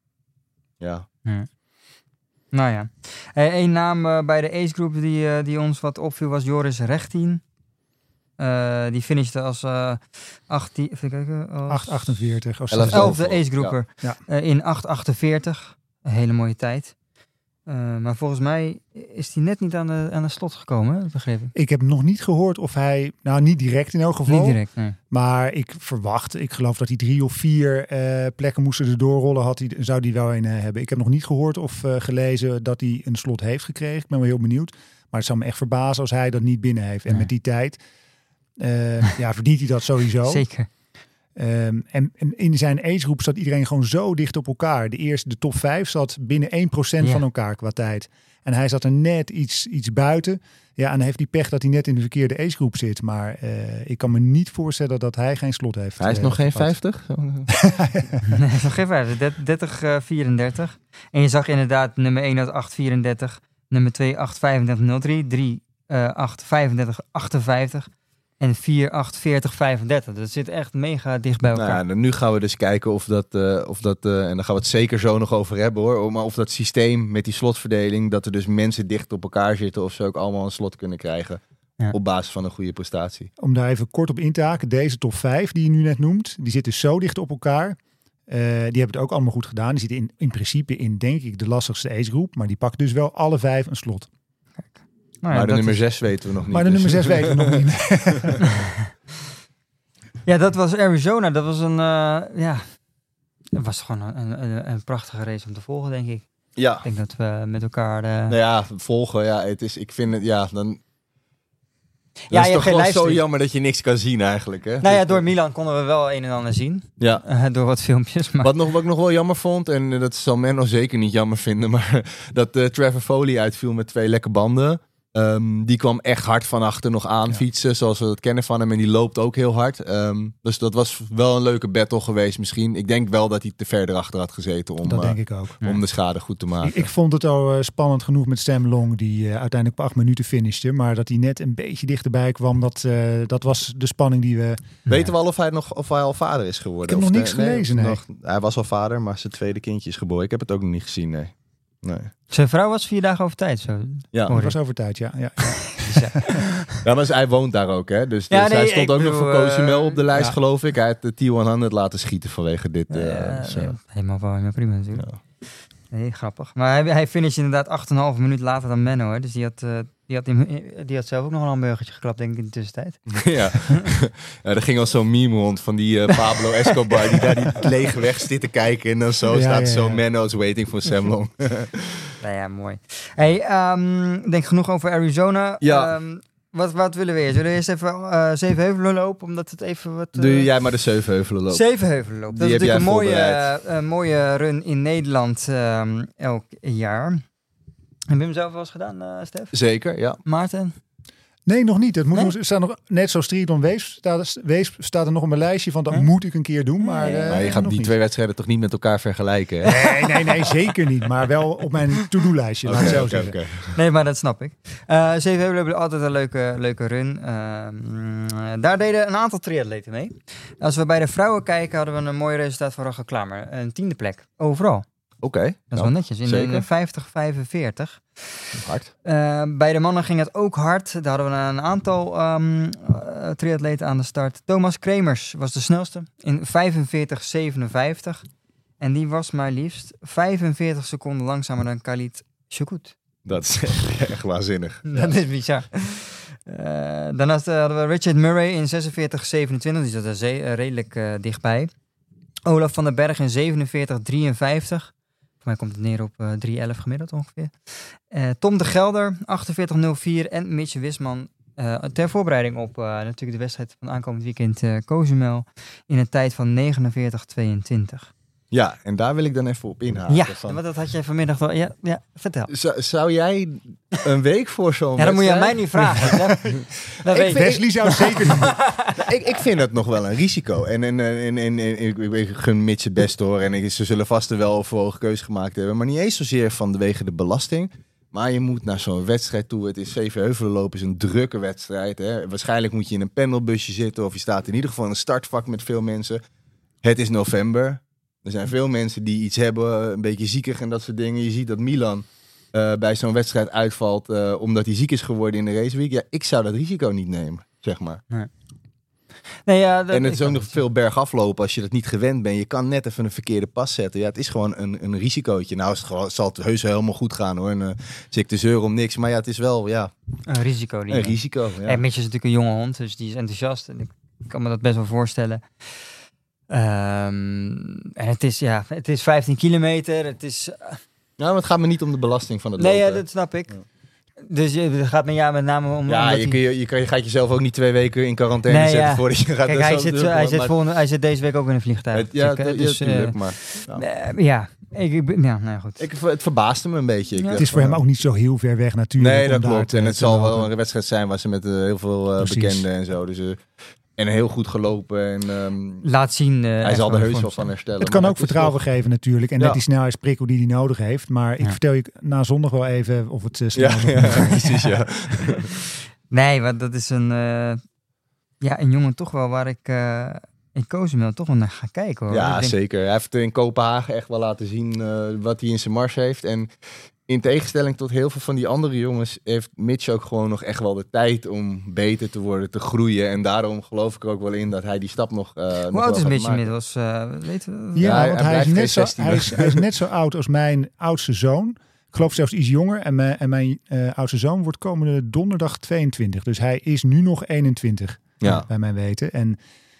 Nou ja. Eén naam bij de Ace Group die ons wat opviel was Joris Rechtien. Die finishte als 18, even kijken, 8:48 of 11e Ace Grouper in 8:48. Een hele mooie tijd. Maar volgens mij is hij net niet aan de slot gekomen, hè? Begreep ik. Ik heb nog niet gehoord of hij, niet direct in elk geval. Niet direct, nee. Maar ik geloof dat hij 3 of 4 plekken moesten er doorrollen. Zou die wel een hebben. Ik heb nog niet gehoord of gelezen dat hij een slot heeft gekregen. Ik ben wel heel benieuwd. Maar het zou me echt verbazen als hij dat niet binnen heeft. En met die tijd verdient hij dat sowieso. Zeker. En in zijn agegroep zat iedereen gewoon zo dicht op elkaar. De top 5 zat binnen 1% van elkaar qua tijd. En hij zat er net iets buiten. Ja, en hij heeft die pech dat hij net in de verkeerde agegroep zit. Maar ik kan me niet voorstellen dat hij geen slot heeft. Hij is nog geen 50? Nee, hij is nog geen 50. 30-34. En je zag inderdaad nummer 1 uit 8:34. Nummer 2 8:35.03. 3 8:35.58. En 4:8:40.35. Dat zit echt mega dicht bij elkaar. Nou, nu gaan we dus kijken of dat en daar gaan we het zeker zo nog over hebben hoor. Maar of dat systeem met die slotverdeling, dat er dus mensen dicht op elkaar zitten of ze ook allemaal een slot kunnen krijgen. Op basis van een goede prestatie. Om daar even kort op in te haken. Deze top 5 die je nu net noemt, die zitten zo dicht op elkaar. Die hebben het ook allemaal goed gedaan. Die zitten in principe in, denk ik, de lastigste agegroep. Maar die pakken dus wel alle 5 een slot. Maar de nummer 6 weten we nog niet. Maar de nummer 6 weten we nog niet. Ja, dat was Arizona. Dat was het was gewoon een prachtige race om te volgen, denk ik. Ja. Ik denk dat we met elkaar... Nou ja, volgen. Ja, ik vind het, ja, dan... Ja, is je toch hebt geen gewoon zo livestream. jammer dat je niks kan zien eigenlijk, hè? Nou ja, door Milan konden we wel een en ander zien. Ja. Door wat filmpjes. Maar... Wat ik nog wel jammer vond, en dat zal Menno zeker niet jammer vinden, maar dat Trevor Foley uitviel met 2 lekke banden. Die kwam echt hard van achter nog aan fietsen, zoals we dat kennen van hem. En die loopt ook heel hard. Dus dat was wel een leuke battle geweest misschien. Ik denk wel dat hij te ver erachter had gezeten om, Dat denk ik ook. om de schade goed te maken. Ik vond het al spannend genoeg met Sam Long, die uiteindelijk op 8 minuten finishte. Maar dat hij net een beetje dichterbij kwam, dat was de spanning die we... Weten we al of hij al vader is geworden? Ik heb nog niks gelezen, nee. Hij was al vader, maar zijn tweede kindje is geboren. Ik heb het ook nog niet gezien, nee. Zijn vrouw was 4 dagen over tijd, zo. Ja, dat was over tijd, ja. Ja, maar hij woont daar ook, hè? Dus hij stond ook nog voor Cozumel op de lijst, geloof ik. Hij had de T100 laten schieten vanwege dit. Helemaal prima natuurlijk. Ja. Nee, grappig. Maar hij finishte inderdaad 8,5 minuut later dan Menno, hè? Dus die had zelf ook nog een hamburgertje geklapt, denk ik, in de tussentijd. Ja, er ging al zo'n meme rond van die Pablo Escobar die daar die lege weg zit te kijken. En dan staat zo Menno's waiting for Sam Long. Nou ja, mooi. Hey, denk genoeg over Arizona. Ja. Wat willen we eerst? Willen we eerst even Zevenheuvelen lopen? Omdat het even wat... Doe jij maar de Zevenheuvelen loop. Zevenheuvelen loop. Dat is natuurlijk een mooie run in Nederland elk jaar. Heb je hem zelf wel eens gedaan, Stef? Zeker, ja. Maarten? Nee, nog niet. Het moet staat nog net zo Triathlon Weesp staat er nog op mijn lijstje van dat moet ik een keer doen. Maar je gaat die 2 wedstrijden toch niet met elkaar vergelijken? Hè? Nee, zeker niet. Maar wel op mijn to-do-lijstje. Okay. Nee, maar dat snap ik. Zevenheuvelen hebben altijd een leuke run. Daar deden een aantal triatleten mee. Als we bij de vrouwen kijken, hadden we een mooi resultaat van Rachel Klamer. Een 10e plek. Overal. Oké. Dat is wel netjes. In de 50-45. Hard. Bij de mannen ging het ook hard. Daar hadden we een aantal triatleten aan de start. Thomas Kremers was de snelste in 45-57. En die was maar liefst 45 seconden langzamer dan Khalid Choukout. Dat is echt waanzinnig. Dat is bizar. Daarnaast hadden we Richard Murray in 46-27. Die zat er redelijk dichtbij. Olaf van den Berg in 47-53. Voor mij komt het neer op 3:11 gemiddeld ongeveer. Tom de Gelder, 48:04. En Mitch Wisman ter voorbereiding op natuurlijk de wedstrijd van aankomend weekend Cozumel. In een tijd van 49:22. Ja, en daar wil ik dan even op inhaken. Ja, want dat had jij vanmiddag wel. Ja, vertel. Zou jij een week voor zo'n dan moet je aan mij niet vragen. Wesley zou het zeker doen. Ik vind het nog wel een risico. En ik gun Mitch het best hoor. En ze zullen vast er wel voor ogen keuze gemaakt hebben. Maar niet eens zozeer vanwege de belasting. Maar je moet naar zo'n wedstrijd toe. Het is Zevenheuvelen lopen, is een drukke wedstrijd. Hè. Waarschijnlijk moet je in een pendelbusje zitten. Of je staat in ieder geval in een startvak met veel mensen. Het is november. Er zijn veel mensen die iets hebben, een beetje ziekig en dat soort dingen. Je ziet dat Milan bij zo'n wedstrijd uitvalt omdat hij ziek is geworden in de raceweek. Ja, ik zou dat risico niet nemen, zeg maar. Nee, ja, en het is ook nog veel bergaf lopen als je dat niet gewend bent. Je kan net even een verkeerde pas zetten. Ja, het is gewoon een risicootje. Nou, zal het heus helemaal goed gaan hoor. En zit ik te zeuren om niks. Maar ja, het is wel een risico. Een risico, ja. En Mitch is natuurlijk een jonge hond, dus die is enthousiast. En ik kan me dat best wel voorstellen. En het is 15 kilometer. Het is... Nou, maar het gaat me niet om de belasting van het lopen. Nee, dat snap ik. Ja. Dus het gaat met name om... Ja, je gaat jezelf ook niet 2 weken in quarantaine zetten voordat je gaat... Kijk, hij zit deze week ook in een vliegtuig. Natuurlijk, maar... goed. Het verbaasde me een beetje. Het is voor hem ook niet zo heel ver weg natuurlijk. Nee, dat klopt. En het zal wel een wedstrijd zijn waar ze met heel veel bekenden en zo... Dus, en heel goed gelopen. En, laat zien. Hij zal er heus wel van herstellen. Het kan ook vertrouwen geven natuurlijk. En net die snelheidsprikkel die hij nodig heeft. Maar ik vertel je na zondag wel even of het snel is. Ja, precies, ja. Nee, want dat is een jongen toch wel waar ik in Cozumel toch wel naar ga kijken. Hoor. Ja, zeker. Hij heeft in Kopenhagen echt wel laten zien wat hij in zijn mars heeft. En in tegenstelling tot heel veel van die andere jongens heeft Mitch ook gewoon nog echt wel de tijd om beter te worden, te groeien. En daarom geloof ik er ook wel in dat hij die stap nog Hoe oud is Mitch inmiddels? Weten we? Ja, want hij is net zo oud als mijn oudste zoon. Ik geloof zelfs iets jonger. En mijn oudste zoon wordt komende donderdag 22. Dus hij is nu nog 21, bij mijn weten. En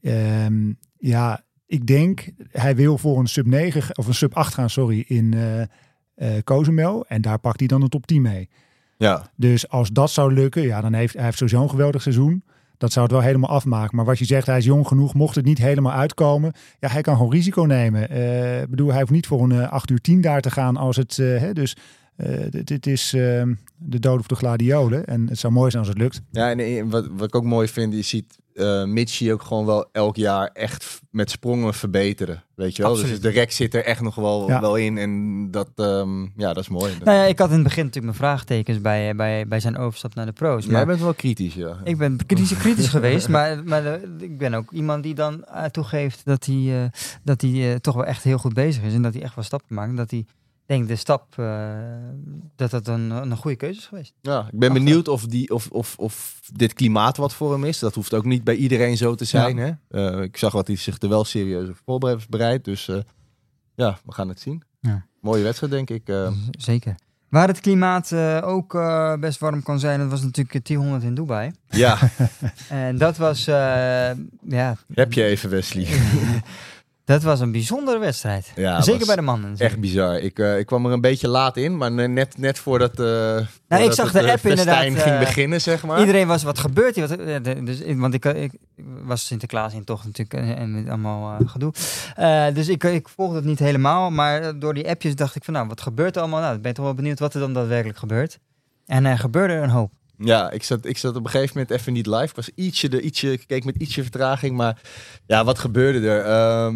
Ik denk, hij wil voor een sub 9 of een sub 8 gaan, in Cozumel. En daar pakt hij dan een top 10 mee. Ja. Dus als dat zou lukken, dan heeft hij sowieso een geweldig seizoen. Dat zou het wel helemaal afmaken. Maar wat je zegt, hij is jong genoeg. Mocht het niet helemaal uitkomen, hij kan gewoon risico nemen. Hij hoeft niet voor een 8 uur 10 daar te gaan als het... dit is de dood of de gladiolen. En het zou mooi zijn als het lukt. Ja, en wat ik ook mooi vind, je ziet Mitchie ook gewoon wel elk jaar echt met sprongen verbeteren. Weet je wel? Absoluut. Dus de rek zit er echt nog wel in. En dat is mooi. Nou ja, ik had in het begin natuurlijk mijn vraagtekens bij zijn overstap naar de pro's. Maar jij bent wel kritisch, ja. Ik ben kritisch geweest, maar ik ben ook iemand die dan toegeeft dat hij toch wel echt heel goed bezig is. En dat hij echt wel stappen maakt. Dat hij denk de stap dat een goede keuze is geweest. Ja, ik ben benieuwd of dit klimaat wat voor hem is. Dat hoeft ook niet bij iedereen zo te zijn. Ja. Hè? Ik zag dat hij zich er wel serieus op heeft bereid. Dus we gaan het zien. Ja. Mooie wedstrijd, denk ik. Zeker. Waar het klimaat ook best warm kan zijn, dat was natuurlijk T100 in Dubai. Ja. En dat was... Heb je even, Wesley? Dat was een bijzondere wedstrijd. Ja, zeker bij de mannen. Echt bizar. Ik kwam er een beetje laat in, maar net voordat ik zag de app inderdaad ging beginnen, zeg maar. Iedereen was, wat gebeurt hier? Want ik was Sinterklaas in toch natuurlijk en met allemaal gedoe. Dus ik volgde het niet helemaal, maar door die appjes dacht ik van wat gebeurt er allemaal? Nou, ik ben toch wel benieuwd wat er dan daadwerkelijk gebeurt. En er gebeurde een hoop. Ja, ik zat op een gegeven moment even niet live. Ik was ik keek met ietsje vertraging, maar ja, wat gebeurde er?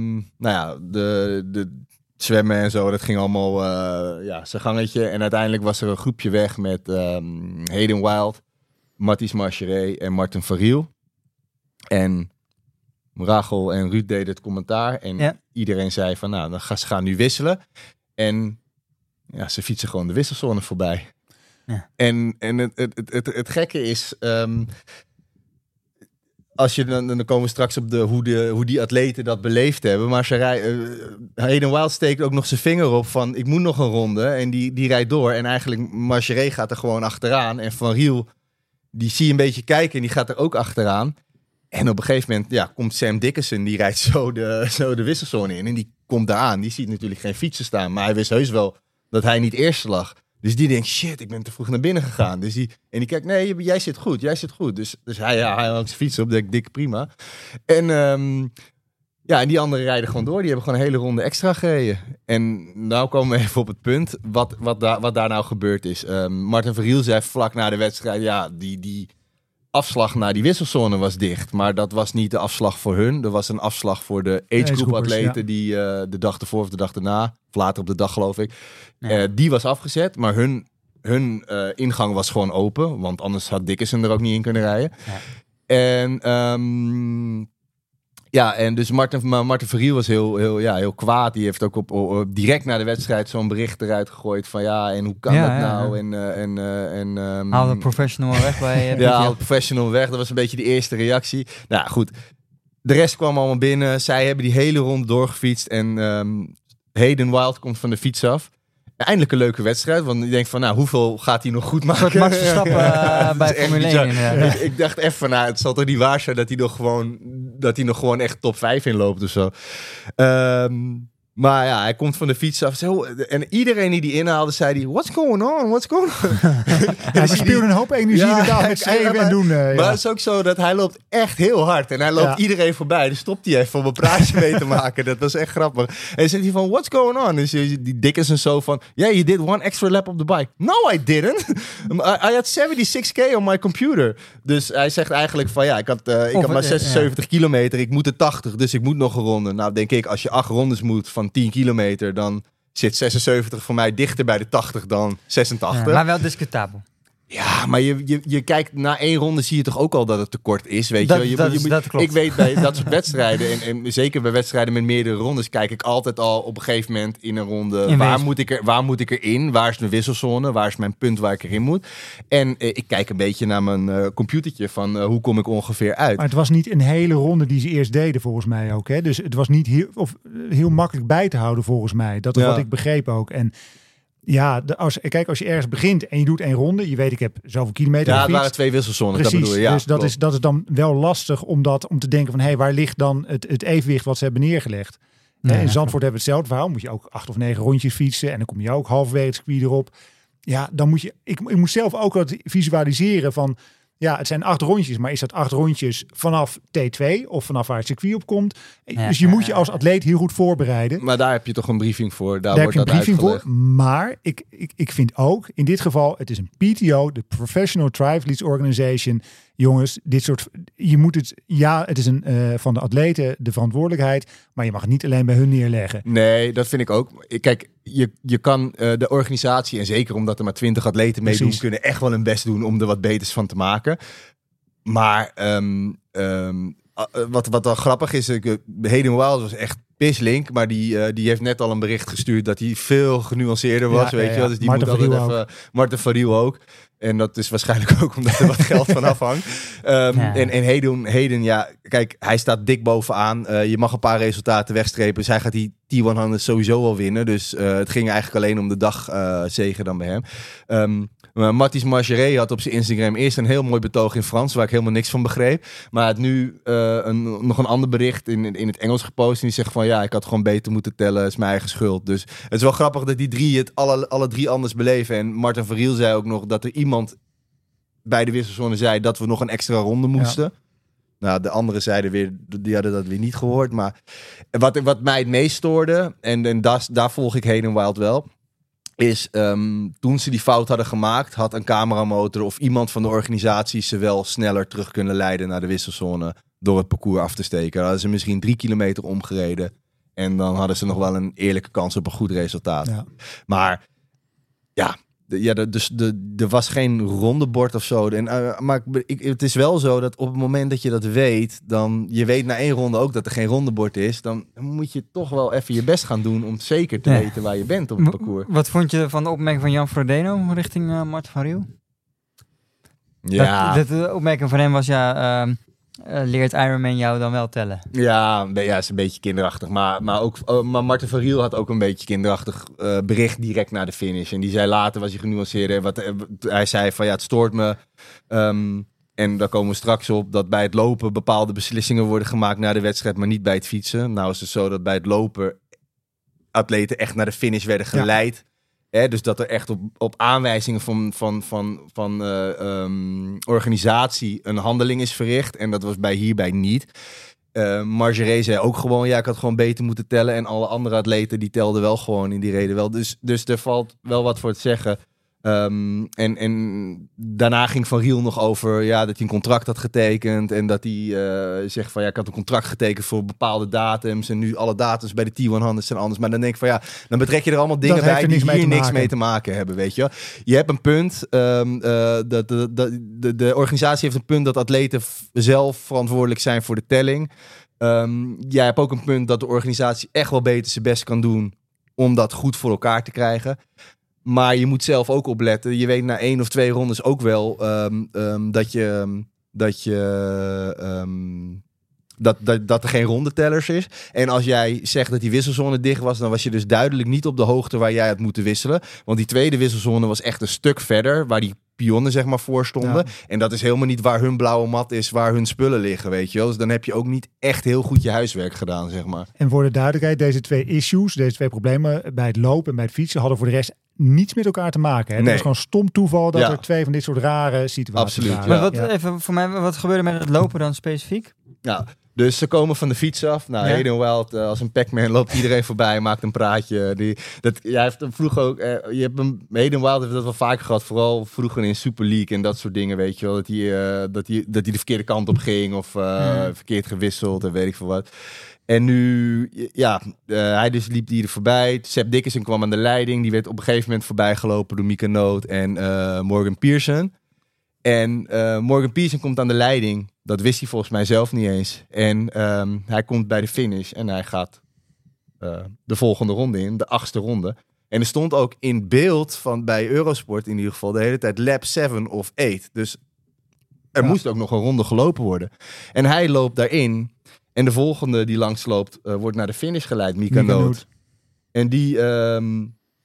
De zwemmen en zo, dat ging allemaal zijn gangetje. En uiteindelijk was er een groepje weg met Hayden Wild, Mathis Marcheret en Martin Variel. En Rachel en Ruud deden het commentaar. En iedereen zei van, ze gaan nu wisselen. En ze fietsen gewoon de wisselzone voorbij. Ja. En het gekke is, als je dan komen we straks op hoe die atleten dat beleefd hebben. Maar Hayden Wild steekt ook nog zijn vinger op van ik moet nog een ronde. En die rijdt door. En eigenlijk Marcheret gaat er gewoon achteraan. En Van Riel, die zie je een beetje kijken en die gaat er ook achteraan. En op een gegeven moment komt Sam Dickinson, die rijdt zo de wisselzone in. En die komt daar aan. Die ziet natuurlijk geen fietsen staan. Maar hij wist heus wel dat hij niet eerste lag. Dus die denkt, shit, ik ben te vroeg naar binnen gegaan. Dus die kijkt, nee, jij zit goed. Dus hij houdt zijn fiets op, denk ik, dik prima. En en die anderen rijden gewoon door. Die hebben gewoon een hele ronde extra gereden. En nou komen we even op het punt wat daar nou gebeurd is. Martin Variel zei vlak na de wedstrijd, die afslag naar die wisselzone was dicht. Maar dat was niet de afslag voor hun. Er was een afslag voor de agegroep atleten die de dag ervoor of de dag erna, of later op de dag geloof ik, die was afgezet. Maar hun ingang was gewoon open. Want anders had Dickinson er ook niet in kunnen rijden. Ja. En dus Martin Variel was heel kwaad. Die heeft ook op direct na de wedstrijd zo'n bericht eruit gegooid van en hoe kan dat nou? Ja. Haal de professional weg bij haal de professional weg. Dat was een beetje de eerste reactie. Nou goed, de rest kwam allemaal binnen. Zij hebben die hele ronde doorgefietst en Hayden Wild komt van de fiets af. Eindelijk een leuke wedstrijd, want ik denk van, hoeveel gaat hij nog goed maken? Max Verstappen bij Formule 1. Ik dacht even van, het zal toch niet waar zijn dat hij nog gewoon echt top 5 inloopt of zo. Maar hij komt van de fiets af. En iedereen die inhaalde, zei hij, what's going on? Hij speelde een hoop energie inderdaad met schreeuwen en doen. Maar het is ook zo dat hij loopt echt heel hard. En hij loopt iedereen voorbij. Dus stopt hij even om een praatje mee te maken. Dat was echt grappig. En dan zegt hij van, what's going on? Dus die Dickinson zo van, you did one extra lap op the bike. No, I didn't. I had 76k on my computer. Dus hij zegt eigenlijk van, ik had maar 76 kilometer. Ik moet er 80, dus ik moet nog een ronde. Nou, denk ik, als je 8 rondes moet van 10 kilometer, dan zit 76 voor mij dichter bij de 80 dan 86. Ja, maar wel discutabel. Ja, maar je kijkt na 1 ronde zie je toch ook al dat het tekort is, weet je? Dat klopt. Ik weet bij dat soort wedstrijden en zeker bij wedstrijden met meerdere rondes kijk ik altijd al op een gegeven moment in een ronde waar moet ik erin? Waar is mijn wisselzone? Waar is mijn punt waar ik erin moet? En ik kijk een beetje naar mijn computertje van hoe kom ik ongeveer uit? Maar het was niet een hele ronde die ze eerst deden volgens mij ook, hè? Dus het was niet heel makkelijk bij te houden volgens mij. Dat is wat ik begreep ook. En Als je ergens begint en je doet 1 ronde, je weet ik heb zoveel kilometer Ja, het gefietst. waren 2 wisselzones, Precies, dat bedoel je. Ja, dus dat is dan wel lastig om te denken van, waar ligt dan het evenwicht wat ze hebben neergelegd? In Zandvoort hebben we hetzelfde verhaal. Moet je ook 8 of 9 rondjes fietsen en dan kom je ook halverwege het circuit erop. Ja, dan moet je... Ik moet zelf ook wat visualiseren van... Ja, het zijn 8 rondjes, maar is dat 8 rondjes vanaf T2 of vanaf waar het circuit op komt? Dus je moet je als atleet heel goed voorbereiden. Maar daar heb je toch een briefing voor? Daar heb wordt je een dat briefing uitgelegd. voor. Maar ik vind ook, in dit geval, het is een PTO, de Professional Triathletes Organization. Jongens, dit soort... Je moet het... Ja, het is van de atleten de verantwoordelijkheid, maar je mag het niet alleen bij hun neerleggen. Nee, dat vind ik ook. Kijk, je kan de organisatie, en zeker omdat er maar 20 atleten meedoen, Precies. kunnen echt wel hun best doen om er wat beters van te maken. Maar wat wel grappig is, Hayden Wild was echt pislink, maar die heeft net al een bericht gestuurd dat hij veel genuanceerder was, weet je wel. Dus die Marten moet altijd van Riel even... Marten van Riel ook. En dat is waarschijnlijk ook omdat er wat geld van afhangt. En Hayden, ja, kijk, hij staat dik bovenaan. Je mag een paar resultaten wegstrepen. Dus hij gaat die T100 sowieso wel winnen. Dus het ging eigenlijk alleen om de dagzege dan bij hem. Mathis Margeret had op zijn Instagram eerst een heel mooi betoog in Frans, waar ik helemaal niks van begreep. Maar hij had nu nog een ander bericht in het Engels gepost. En die zegt van, ja, ik had gewoon beter moeten tellen. Het is mijn eigen schuld. Dus het is wel grappig dat die 3 het alle 3 anders beleven. En Marten van Riel zei ook nog dat er iemand bij de wisselzone zei dat we nog een extra ronde moesten. Ja. Nou, de andere zeiden weer, die hadden dat weer niet gehoord. Maar wat mij het meest stoorde, en daar volg ik Hayden Wild wel, is toen ze die fout hadden gemaakt, had een cameramotor of iemand van de organisatie ze wel sneller terug kunnen leiden naar de wisselzone door het parcours af te steken. Dan hadden ze misschien 3 kilometer omgereden en dan hadden ze nog wel een eerlijke kans op een goed resultaat. Ja. Maar ja, er was geen rondebord of zo. Maar het is wel zo dat op het moment dat je dat weet, dan je weet na 1 ronde ook dat er geen rondebord is, dan moet je toch wel even je best gaan doen om zeker te weten waar je bent op het parcours. Wat vond je van de opmerking van Jan Frodeno richting Marten van Riel? Ja. De opmerking van hem was leert Ironman jou dan wel tellen? Ja, is een beetje kinderachtig. Maar Marten van Riel had ook een beetje kinderachtig bericht direct na de finish. En die zei later, was hij genuanceerder. Hij zei van, ja, het stoort me. En daar komen we straks op, dat bij het lopen bepaalde beslissingen worden gemaakt na de wedstrijd, maar niet bij het fietsen. Nou is het zo dat bij het lopen atleten echt naar de finish werden geleid. Ja. Dus dat er echt op aanwijzingen van organisatie een handeling is verricht. En dat was hierbij niet. Margeret zei ook gewoon, ja, ik had gewoon beter moeten tellen. En alle andere atleten die telden wel gewoon in die reden wel. Dus er valt wel wat voor te zeggen. En daarna ging Van Riel nog over dat hij een contract had getekend. En dat hij zegt van, ja, ik had een contract getekend voor bepaalde datums. En nu alle datums bij de T100 zijn anders. Maar dan denk ik van, ja, dan betrek je er allemaal dingen bij die hier niks mee te maken hebben, weet je. Je hebt een punt, de organisatie heeft een punt dat atleten zelf verantwoordelijk zijn voor de telling. Jij hebt ook een punt dat de organisatie echt wel beter zijn best kan doen om dat goed voor elkaar te krijgen. Maar je moet zelf ook opletten. Je weet na 1 of 2 rondes ook wel dat er geen rondetellers is. En als jij zegt dat die wisselzone dicht was, dan was je dus duidelijk niet op de hoogte waar jij had moeten wisselen. Want die tweede wisselzone was echt een stuk verder, waar die pionnen zeg maar voor stonden. Ja. En dat is helemaal niet waar hun blauwe mat is, waar hun spullen liggen, weet je wel. Dus dan heb je ook niet echt heel goed je huiswerk gedaan, zeg maar. En voor de duidelijkheid, deze 2 issues, deze 2 problemen bij het lopen en bij het fietsen hadden voor de rest niets met elkaar te maken. Hè? Nee. Het was gewoon stom toeval dat er 2 van dit soort rare situaties Absoluut, waren. Maar even voor mij, wat gebeurde met het lopen dan specifiek? Ja, dus ze komen van de fiets af. Nou, Hayden Wild, als een Pac-Man loopt iedereen voorbij, maakt een praatje. Jij heeft vroeger ook, Hayden Wild heeft dat wel vaker gehad, vooral vroeger in Super League en dat soort dingen, weet je wel. Dat hij de verkeerde kant op ging of verkeerd gewisseld en weet ik veel wat. En nu, hij dus liep die er voorbij. Seb Dickinson kwam aan de leiding. Die werd op een gegeven moment voorbij gelopen door Mika Noot en Morgan Pearson. En Morgan Pearson komt aan de leiding. Dat wist hij volgens mij zelf niet eens. En hij komt bij de finish en hij gaat de volgende ronde in, de 8e ronde. En er stond ook in beeld bij Eurosport in ieder geval de hele tijd lap 7 of 8. Dus er moest ook nog een ronde gelopen worden. En hij loopt daarin. En de volgende die langsloopt wordt naar de finish geleid, Mika Noot. En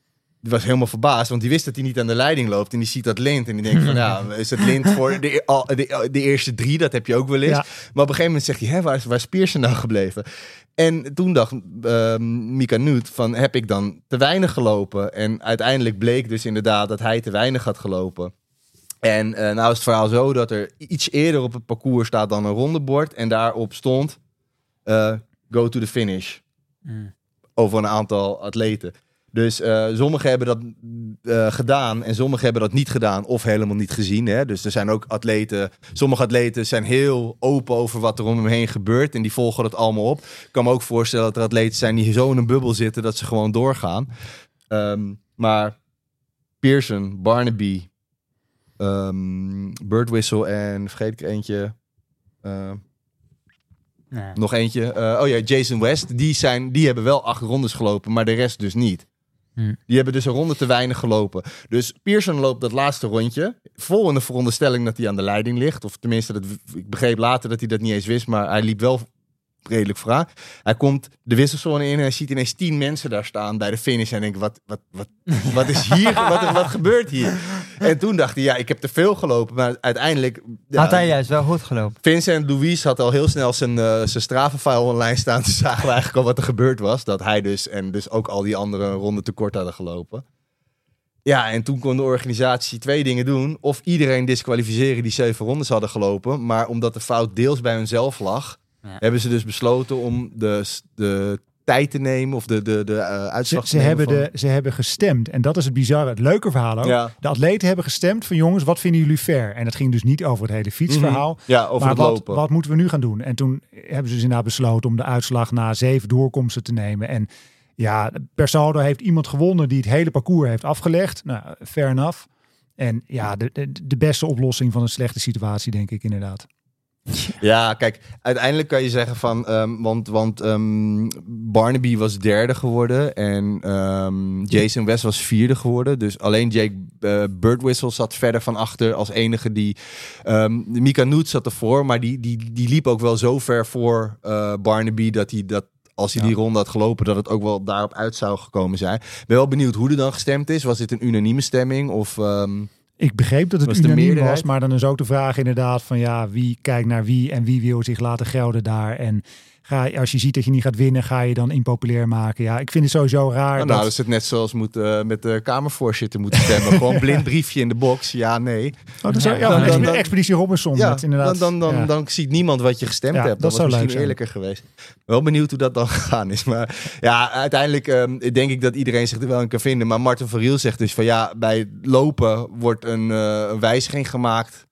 was helemaal verbaasd, want die wist dat hij niet aan de leiding loopt. En die ziet dat lint en die denkt van, ja, is het lint voor de eerste 3? Dat heb je ook wel eens. Ja. Maar op een gegeven moment zegt hij, waar is Pearson nou gebleven? En toen dacht Mika Nut van, heb ik dan te weinig gelopen? En uiteindelijk bleek dus inderdaad dat hij te weinig had gelopen. En nou is het verhaal zo dat er iets eerder op het parcours staat dan een rondebord. En daarop stond, go to the finish. Over een aantal atleten. Dus sommigen hebben dat gedaan en sommigen hebben dat niet gedaan of helemaal niet gezien. Hè? Dus er zijn ook atleten, sommige atleten zijn heel open over wat er om hem heen gebeurt en die volgen het allemaal op. Ik kan me ook voorstellen dat er atleten zijn die zo in een bubbel zitten dat ze gewoon doorgaan. Maar Pearson, Barnaby, Birdwhistle en vergeet ik eentje... Nee. Nog eentje. Jason West. Die hebben wel 8 rondes gelopen, maar de rest dus niet. Die hebben dus een ronde te weinig gelopen. Dus Pearson loopt dat laatste rondje. Vol in de veronderstelling dat hij aan de leiding ligt. Of tenminste, ik begreep later dat hij dat niet eens wist. Maar hij liep wel redelijk vooraan. Hij komt de wisselzone in en hij ziet ineens 10 mensen daar staan bij de finish. En denkt, wat is hier? wat gebeurt hier? En toen dacht hij, ja, ik heb te veel gelopen. Maar uiteindelijk... Had hij juist wel goed gelopen. Vincent Louis had al heel snel zijn strafenfile online staan. Toen zagen we eigenlijk al wat er gebeurd was. Dat hij dus en dus ook al die anderen een ronde tekort hadden gelopen. Ja, en toen kon de organisatie 2 dingen doen. Of iedereen disqualificeren die 7 rondes hadden gelopen. Maar omdat de fout deels bij hunzelf lag... Ja. Hebben ze dus besloten om de tijd te nemen of de uitslag te nemen. Ze hebben gestemd. En dat is het bizarre, het leuke verhaal ook. Ja. De atleten hebben gestemd van jongens, wat vinden jullie fair? En dat ging dus niet over het hele fietsverhaal. Ja, over maar het lopen. Wat moeten we nu gaan doen? En toen hebben ze dus inderdaad besloten om de uitslag na 7 doorkomsten te nemen. En ja, per saldo heeft iemand gewonnen die het hele parcours heeft afgelegd. Nou, fair enough. En ja, de beste oplossing van een slechte situatie, denk ik inderdaad. Ja, kijk, uiteindelijk kan je zeggen van, want Barnaby was 3e geworden en Jason West was 4e geworden. Dus alleen Jake Birdwhistle zat verder van achter als enige die... Mika Nut zat ervoor, maar die liep ook wel zo ver voor Barnaby dat als hij die ronde had gelopen, dat het ook wel daarop uit zou gekomen zijn. Ik ben wel benieuwd hoe er dan gestemd is. Was dit een unanieme stemming of... Ik begreep dat het unaniem was, maar dan is ook de vraag inderdaad van ja, wie kijkt naar wie en wie wil zich laten gelden daar. En als je ziet dat je niet gaat winnen, ga je dan impopulair maken. Ja, ik vind het sowieso raar. Nou, is het net zoals met de Kamervoorzitter moeten stemmen. Gewoon blind briefje in de box, ja, nee. Dan Expeditie Robinson. Ja, inderdaad. Dan ziet niemand wat je gestemd hebt. Dat was misschien eerlijker geweest. Wel benieuwd hoe dat dan gegaan is. Maar ja, uiteindelijk denk ik dat iedereen zich er wel in kan vinden. Maar Martin van Riel zegt dus van ja, bij lopen wordt een wijziging gemaakt.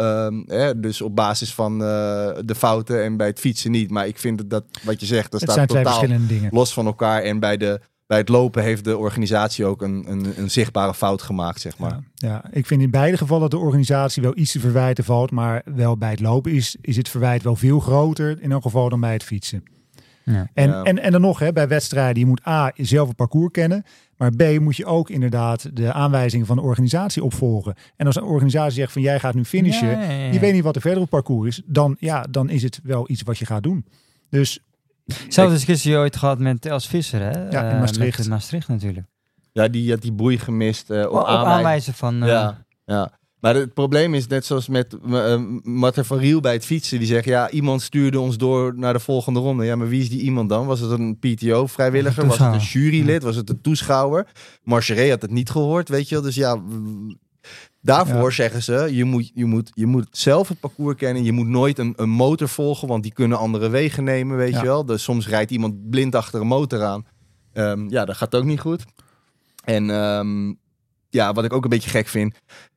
Dus op basis van de fouten en bij het fietsen niet. Maar ik vind dat wat je zegt, dat staat totaal los van elkaar. En bij het lopen heeft de organisatie ook een zichtbare fout gemaakt, zeg maar. Ja, ik vind in beide gevallen dat de organisatie wel iets te verwijten valt. Maar wel bij het lopen is het verwijt wel veel groter in elk geval dan bij het fietsen. Ja. En dan nog, bij wedstrijden, je moet A, zelf het parcours kennen. Maar B, moet je ook inderdaad de aanwijzingen van de organisatie opvolgen. En als een organisatie zegt van jij gaat nu finishen, je weet niet wat er verder op het parcours is, dan is het wel iets wat je gaat doen. Dus... Zelfde discussie ooit gehad met Els Visser, hè? Ja, in Maastricht. Met Maastricht natuurlijk. Ja, die had die boei gemist. Op aanwijzen van... Ja. Maar het probleem is net zoals met Martin van Riel bij het fietsen. Die zegt, ja, iemand stuurde ons door naar de volgende ronde. Ja, maar wie is die iemand dan? Was het een PTO-vrijwilliger? Was het een jurylid? Was het een toeschouwer? Marcheret had het niet gehoord, weet je wel. Dus ja, daarvoor zeggen ze, je moet zelf het parcours kennen. Je moet nooit een motor volgen, want die kunnen andere wegen nemen, weet je wel. Dus soms rijdt iemand blind achter een motor aan. Dat gaat ook niet goed. En wat ik ook een beetje gek vind...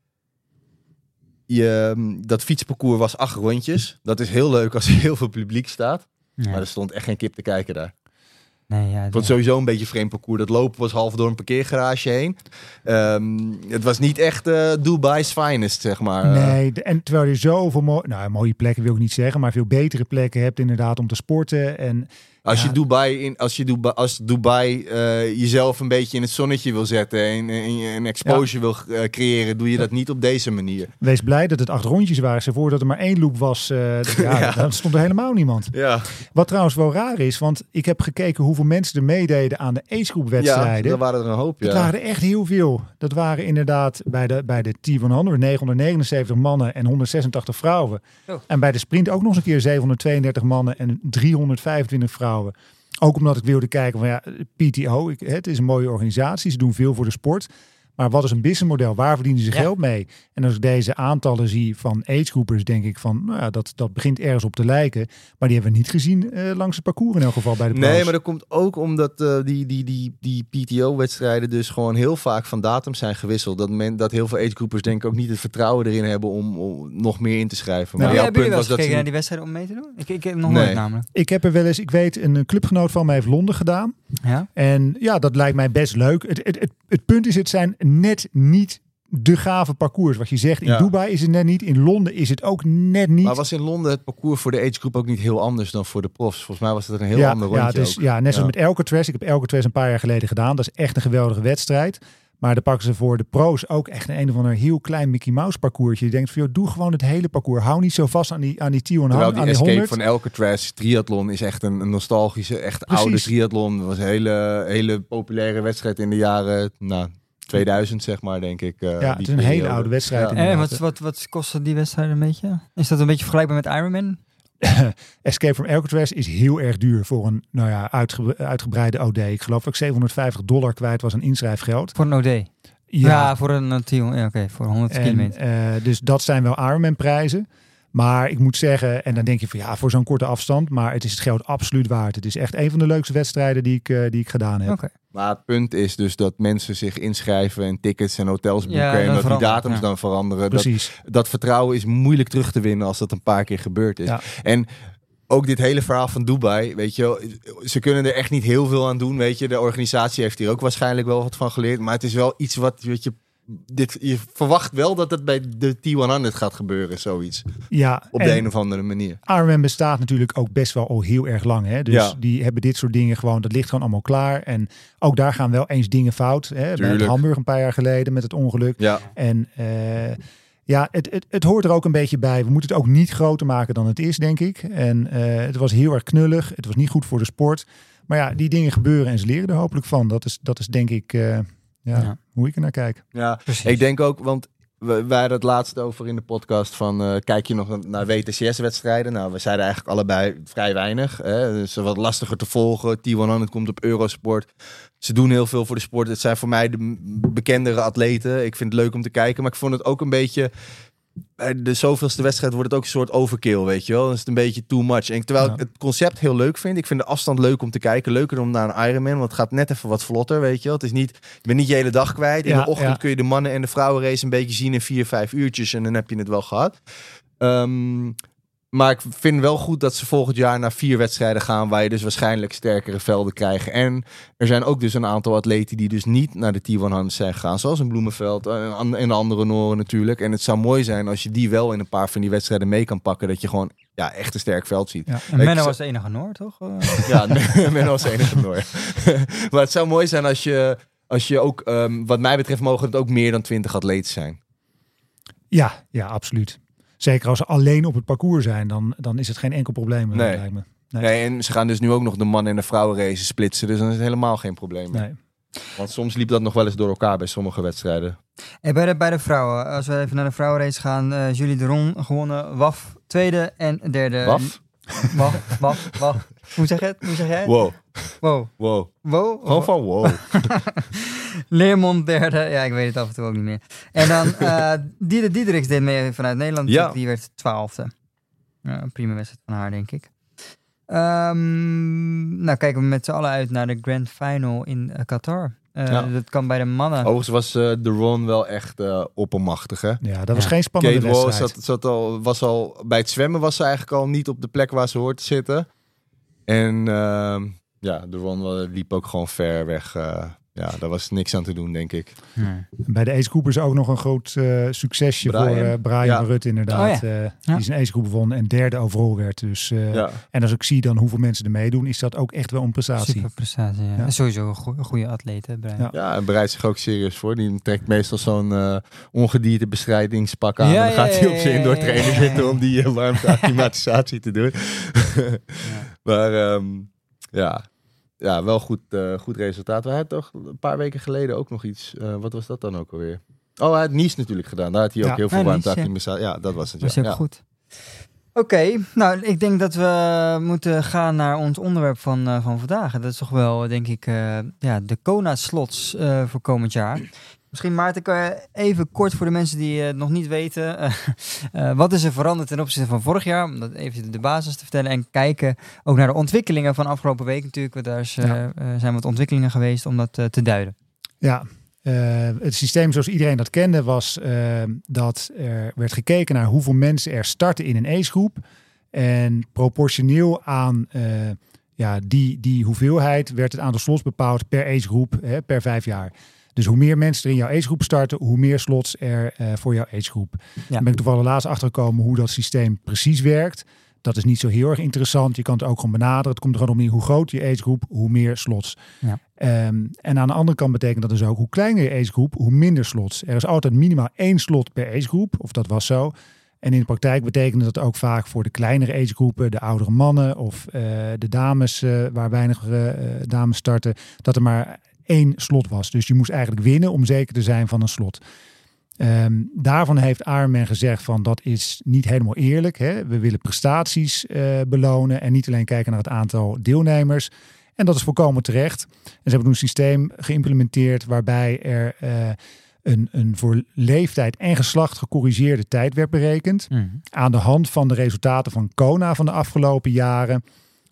dat fietsparcours was 8 rondjes. Dat is heel leuk als er heel veel publiek staat. Ja. Maar er stond echt geen kip te kijken daar. Nee, het was sowieso een beetje vreemd parcours. Dat lopen was half door een parkeergarage heen. Het was niet echt Dubai's finest, zeg maar. Nee, en terwijl je zoveel mooie plekken wil ik niet zeggen, maar veel betere plekken hebt inderdaad om te sporten. En Als Dubai jezelf een beetje in het zonnetje wil zetten en een exposure wil creëren, doe je dat niet op deze manier. Wees blij dat het 8 rondjes waren. Ze voordat er maar 1 loop was, dan stond er helemaal niemand. Ja. Wat trouwens wel raar is, want ik heb gekeken hoeveel mensen er meededen aan de agegroep wedstrijden. Ja, daar waren er een hoop. Dat waren er echt heel veel. Dat waren inderdaad bij de T100 979 mannen en 186 vrouwen. Oh. En bij de sprint ook nog eens een keer 732 mannen en 325 vrouwen. Ook omdat ik wilde kijken van PTO, het is een mooie organisatie. Ze doen veel voor de sport. Maar wat is een businessmodel? Waar verdienen ze geld mee? En als ik deze aantallen zie van agegroepers, denk ik van, dat begint ergens op te lijken. Maar die hebben we niet gezien langs het parcours in elk geval bij de pro's. Nee, maar dat komt ook omdat die PTO-wedstrijden dus gewoon heel vaak van datum zijn gewisseld. Dat heel veel agegroepers denk ik ook niet het vertrouwen erin hebben om nog meer in te schrijven. Maar hebben jullie wel eens gekeken naar die wedstrijden om mee te doen? Ik heb nog nooit namelijk. Ik heb er wel eens, ik weet, een clubgenoot van mij heeft Londen gedaan. Ja? En dat lijkt mij best leuk. Het punt is, het zijn net niet de gave parcours. Wat je zegt, in Dubai is het net niet. In Londen is het ook net niet. Maar was in Londen het parcours voor de agegroep ook niet heel anders dan voor de profs? Volgens mij was het een heel ander rondje dus, net zoals met Alcatraz. Ik heb Alcatraz een paar jaar geleden gedaan. Dat is echt een geweldige wedstrijd. Maar dan pakken ze voor de pro's ook echt een of ander heel klein Mickey Mouse parcoursje. Je denkt van, doe gewoon het hele parcours. Hou niet zo vast aan die T100, Terwijl die aan die Escape 100. van Alcatraz triathlon is echt een nostalgische, echt oude triathlon. Dat was een hele populaire wedstrijd in de jaren 2000, zeg maar, denk ik. Het is een hele oude wedstrijd. Ja. En wat kostte die wedstrijd een beetje? Is dat een beetje vergelijkbaar met Ironman? Escape from Alcatraz is heel erg duur voor een uitgebreide OD. Ik geloof dat ik $750 kwijt was aan inschrijfgeld. Voor een OD? Ja, voor een voor 100 kilometer. Dus dat zijn wel Ironman prijzen. Maar ik moet zeggen, en dan denk je van voor zo'n korte afstand, maar het is het geld absoluut waard. Het is echt een van de leukste wedstrijden die ik gedaan heb. Okay. Maar het punt is dus dat mensen zich inschrijven en tickets en hotels boeken en dat die datums dan veranderen. Precies. Dat vertrouwen is moeilijk terug te winnen als dat een paar keer gebeurd is. Ja. En ook dit hele verhaal van Dubai, weet je, ze kunnen er echt niet heel veel aan doen, weet je. De organisatie heeft hier ook waarschijnlijk wel wat van geleerd, maar het is wel iets wat, weet je, je verwacht wel dat het bij de T100 gaat gebeuren, zoiets. Ja, op de een of andere manier. Ironman bestaat natuurlijk ook best wel al heel erg lang. Hè? Dus die hebben dit soort dingen gewoon, dat ligt gewoon allemaal klaar. En ook daar gaan wel eens dingen fout. Hè? Bij Hamburg een paar jaar geleden met het ongeluk. Ja. En het hoort er ook een beetje bij. We moeten het ook niet groter maken dan het is, denk ik. En het was heel erg knullig. Het was niet goed voor de sport. Maar die dingen gebeuren en ze leren er hopelijk van. Dat is denk ik... hoe ik er naar kijk. Ja, precies. Ik denk ook, want we hadden het laatst over in de podcast van kijk je nog naar WTCS-wedstrijden? Nou, we zeiden eigenlijk allebei vrij weinig. Hè? Dus wat lastiger te volgen. T100 komt op Eurosport. Ze doen heel veel voor de sport. Het zijn voor mij de bekendere atleten. Ik vind het leuk om te kijken, maar ik vond het ook een beetje... Bij de zoveelste wedstrijd wordt het ook een soort overkill, weet je wel. Dan is het een beetje too much. En terwijl ik het concept heel leuk vind. Ik vind de afstand leuk om te kijken. Leuker dan naar een Ironman, want het gaat net even wat vlotter, weet je wel. Het is niet, je bent niet je hele dag kwijt. In de ochtend kun je de mannen- en de vrouwenrace een beetje zien in 4-5 uurtjes. En dan heb je het wel gehad. Maar ik vind wel goed dat ze volgend jaar naar 4 wedstrijden gaan, waar je dus waarschijnlijk sterkere velden krijgt. En er zijn ook dus een aantal atleten die dus niet naar de T100 zijn gegaan. Zoals een Bloemenveld en de andere Noren natuurlijk. En het zou mooi zijn als je die wel in een paar van die wedstrijden mee kan pakken. Dat je gewoon echt een sterk veld ziet. Ja. En Menno was de enige Noor, toch? Ja, Menno was de enige Noor. Maar het zou mooi zijn als je ook, wat mij betreft, mogen het ook meer dan 20 atleten zijn. Ja, absoluut. Zeker als ze alleen op het parcours zijn, dan is het geen enkel probleem. Lijkt me. Nee, en ze gaan dus nu ook nog de mannen- en de vrouwenraces splitsen. Dus dan is het helemaal geen probleem. Nee. Want soms liep dat nog wel eens door elkaar bij sommige wedstrijden. En bij de vrouwen, als we even naar de vrouwenrace gaan. Julie de Ron gewonnen, WAF tweede en derde. WAF? WAF. Hoe zeg je het? Wow. Gewoon van wow. Leermond derde. Ja, ik weet het af en toe ook niet meer. En dan Diedericks deed mee vanuit Nederland. Ja. Die werd 12e. Een prima wedstrijd van haar, denk ik. Nou, kijken we met z'n allen uit naar de Grand Final in Qatar. Dat kan bij de mannen. Overigens was de Ron wel echt oppermachtig, hè? Ja, dat was geen spannende wedstrijd. Kate bij het zwemmen was ze eigenlijk al niet op de plek waar ze hoort te zitten. En de Ron liep ook gewoon ver weg Ja, daar was niks aan te doen, denk ik. Bij de agegroep is ook nog een groot succesje voor Brian van Rutte inderdaad. Die zijn agegroep won en derde overal werd. Dus, en als ik zie dan hoeveel mensen er meedoen, is dat ook echt wel een prestatie. Super prestatie, ja. Sowieso een goede atleet, hè, Brian. Ja, en bereidt zich ook serieus voor. Die trekt meestal zo'n ongediertebestrijdingspak aan. En dan gaat hij op zijn indoor trainer zitten om die warmte acclimatisatie te doen. Maar ja, wel goed resultaat. We hadden toch een paar weken geleden ook nog iets. Wat was dat dan ook alweer? Oh, hij had Nice natuurlijk gedaan. Daar had hij ook heel veel warmte acclimatisatie. Ja, dat was het. Dat was ook goed. Oké, nou, ik denk dat we moeten gaan naar ons onderwerp van vandaag. Dat is toch wel, denk ik, de Kona-slots voor komend jaar. Misschien, Maarten, kan je even kort voor de mensen die het nog niet weten. Wat is er veranderd ten opzichte van vorig jaar? Om dat even de basis te vertellen. En kijken ook naar de ontwikkelingen van afgelopen week natuurlijk. Want daar zijn wat ontwikkelingen geweest om dat te duiden. Ja, het systeem zoals iedereen dat kende was dat er werd gekeken naar hoeveel mensen er starten in een agegroep. En proportioneel aan die hoeveelheid werd het aantal slots bepaald per agegroep per 5 jaar. Dus hoe meer mensen er in jouw agegroep starten, hoe meer slots er voor jouw agegroep. Dan ben ik toevallig laatst achtergekomen hoe dat systeem precies werkt. Dat is niet zo heel erg interessant. Je kan het ook gewoon benaderen. Het komt er gewoon om hoe groot je agegroep, hoe meer slots. Ja. En aan de andere kant betekent dat dus ook hoe kleiner je agegroep, hoe minder slots. Er is altijd minimaal 1 slot per agegroep, of dat was zo. En in de praktijk betekende dat ook vaak voor de kleinere agegroepen, de oudere mannen of de dames, waar weinig dames starten, dat er maar 1 slot was. Dus je moest eigenlijk winnen om zeker te zijn van een slot. Daarvan heeft Ironman gezegd van dat is niet helemaal eerlijk. Hè? We willen prestaties belonen en niet alleen kijken naar het aantal deelnemers. En dat is volkomen terecht. En ze hebben een systeem geïmplementeerd waarbij er een voor leeftijd en geslacht gecorrigeerde tijd werd berekend. Aan de hand van de resultaten van Kona van de afgelopen jaren.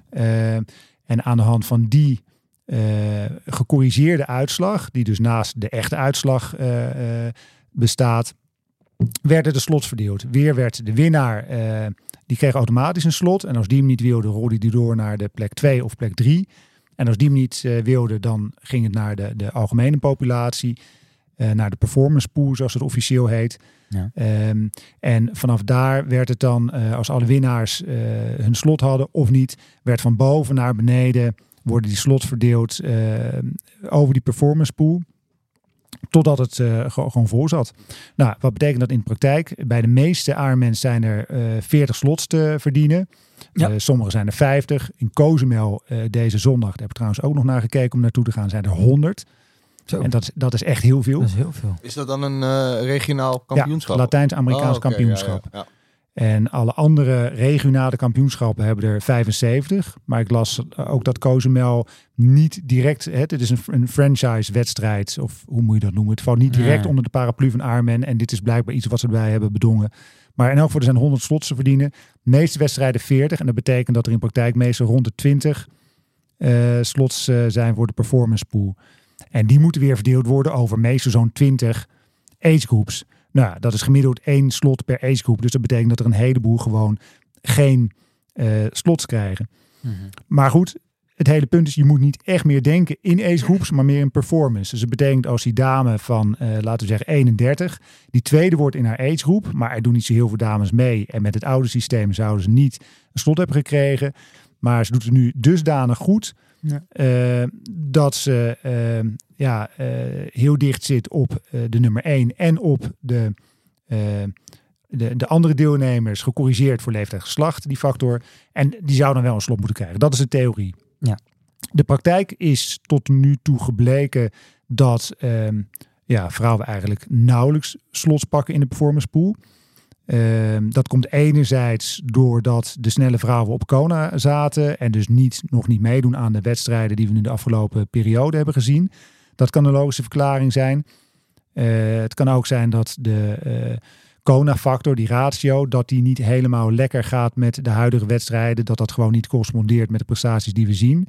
En aan de hand van die gecorrigeerde uitslag, die dus naast de echte uitslag bestaat, werden de slots verdeeld. Weer werd de winnaar, die kreeg automatisch een slot. En als die hem niet wilde, rolde die door naar de plek 2 of plek 3. En als die hem niet wilde, dan ging het naar de algemene populatie. Naar de performance pool, zoals het officieel heet. Ja. En vanaf daar werd het dan, als alle winnaars hun slot hadden of niet, werd van boven naar beneden worden die slots verdeeld over die performance pool. Totdat het gewoon vol zat. Nou, wat betekent dat in de praktijk? Bij de meeste Ironmans zijn er 40 slots te verdienen. Ja. Sommige zijn er 50. In Cozumel deze zondag, daar heb ik trouwens ook nog naar gekeken om naartoe te gaan, zijn er 100. Zo. En dat is echt heel veel. Dat is heel veel. Is dat dan een regionaal kampioenschap? Ja, Latijns-Amerikaans kampioenschap. Ja. En alle andere regionale kampioenschappen hebben er 75. Maar ik las ook dat Cozumel niet direct... Het is een franchise-wedstrijd, of hoe moet je dat noemen? Het valt niet direct onder de paraplu van Ironman. En dit is blijkbaar iets wat ze erbij hebben bedongen. Maar in elk geval, er zijn 100 slots te verdienen. De meeste wedstrijden 40. En dat betekent dat er in praktijk meestal rond de 20 slots zijn voor de performance pool. En die moeten weer verdeeld worden over meestal zo'n 20 agegroeps. Nou, dat is gemiddeld 1 slot per agegroep. Dus dat betekent dat er een heleboel gewoon geen slots krijgen. Mm-hmm. Maar goed, het hele punt is, je moet niet echt meer denken in agegroeps, maar meer in performance. Dus dat betekent als die dame van, laten we zeggen 31, die tweede wordt in haar agegroep, maar er doen niet zo heel veel dames mee. En met het oude systeem zouden ze niet een slot hebben gekregen. Maar ze doet het nu dusdanig goed dat ze heel dicht zit op de nummer 1 en op de andere deelnemers gecorrigeerd voor leeftijd en geslacht, die factor. En die zou dan wel een slot moeten krijgen. Dat is de theorie. Ja. De praktijk is tot nu toe gebleken dat vrouwen eigenlijk nauwelijks slots pakken in de performance pool. Dat komt enerzijds doordat de snelle vrouwen op Kona zaten en dus nog niet meedoen aan de wedstrijden die we in de afgelopen periode hebben gezien. Dat kan een logische verklaring zijn. Het kan ook zijn dat de Kona-factor, die ratio, dat die niet helemaal lekker gaat met de huidige wedstrijden. Dat gewoon niet correspondeert met de prestaties die we zien.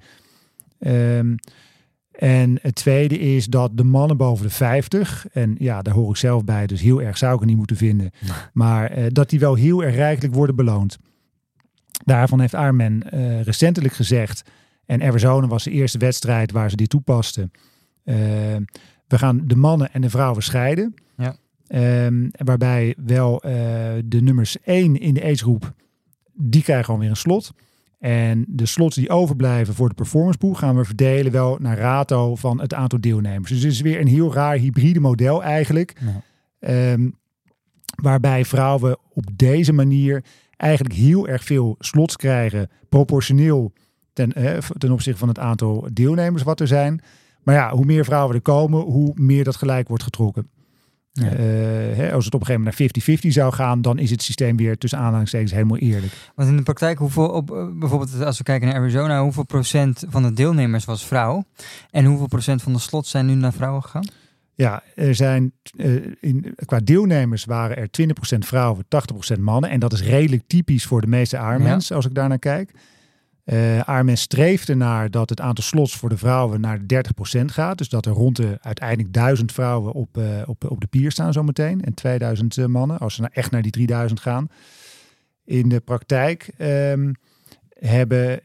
En het tweede is dat de mannen boven de 50, en ja, daar hoor ik zelf bij, dus heel erg zou ik het niet moeten vinden, maar dat die wel heel erg rijkelijk worden beloond. Daarvan heeft Ironman recentelijk gezegd, en Arizona was de eerste wedstrijd waar ze dit toepasten, We gaan de mannen en de vrouwen scheiden. Ja. Waarbij wel de nummers 1 in de agegroep, die krijgen gewoon weer een slot. En de slots die overblijven voor de performance pool gaan we verdelen wel naar rato van het aantal deelnemers. Dus het is weer een heel raar hybride model eigenlijk. Ja. Waarbij vrouwen op deze manier eigenlijk heel erg veel slots krijgen. Proportioneel ten opzichte van het aantal deelnemers wat er zijn. Maar ja, hoe meer vrouwen er komen, hoe meer dat gelijk wordt getrokken. Ja. Als het op een gegeven moment naar 50-50 zou gaan, dan is het systeem weer tussen aanhalingstekens helemaal eerlijk. Want in de praktijk, bijvoorbeeld als we kijken naar Arizona, hoeveel procent van de deelnemers was vrouw? En hoeveel procent van de slots zijn nu naar vrouwen gegaan? Ja, er zijn qua deelnemers waren er 20% vrouwen, 80% mannen. En dat is redelijk typisch voor de meeste Ironmans, als ik daarnaar kijk. Ironman streeft ernaar dat het aantal slots voor de vrouwen naar de 30% gaat. Dus dat er rond de uiteindelijk 1000 vrouwen op de pier staan zometeen. En 2000 mannen, als ze nou echt naar die 3000 gaan. In de praktijk hebben...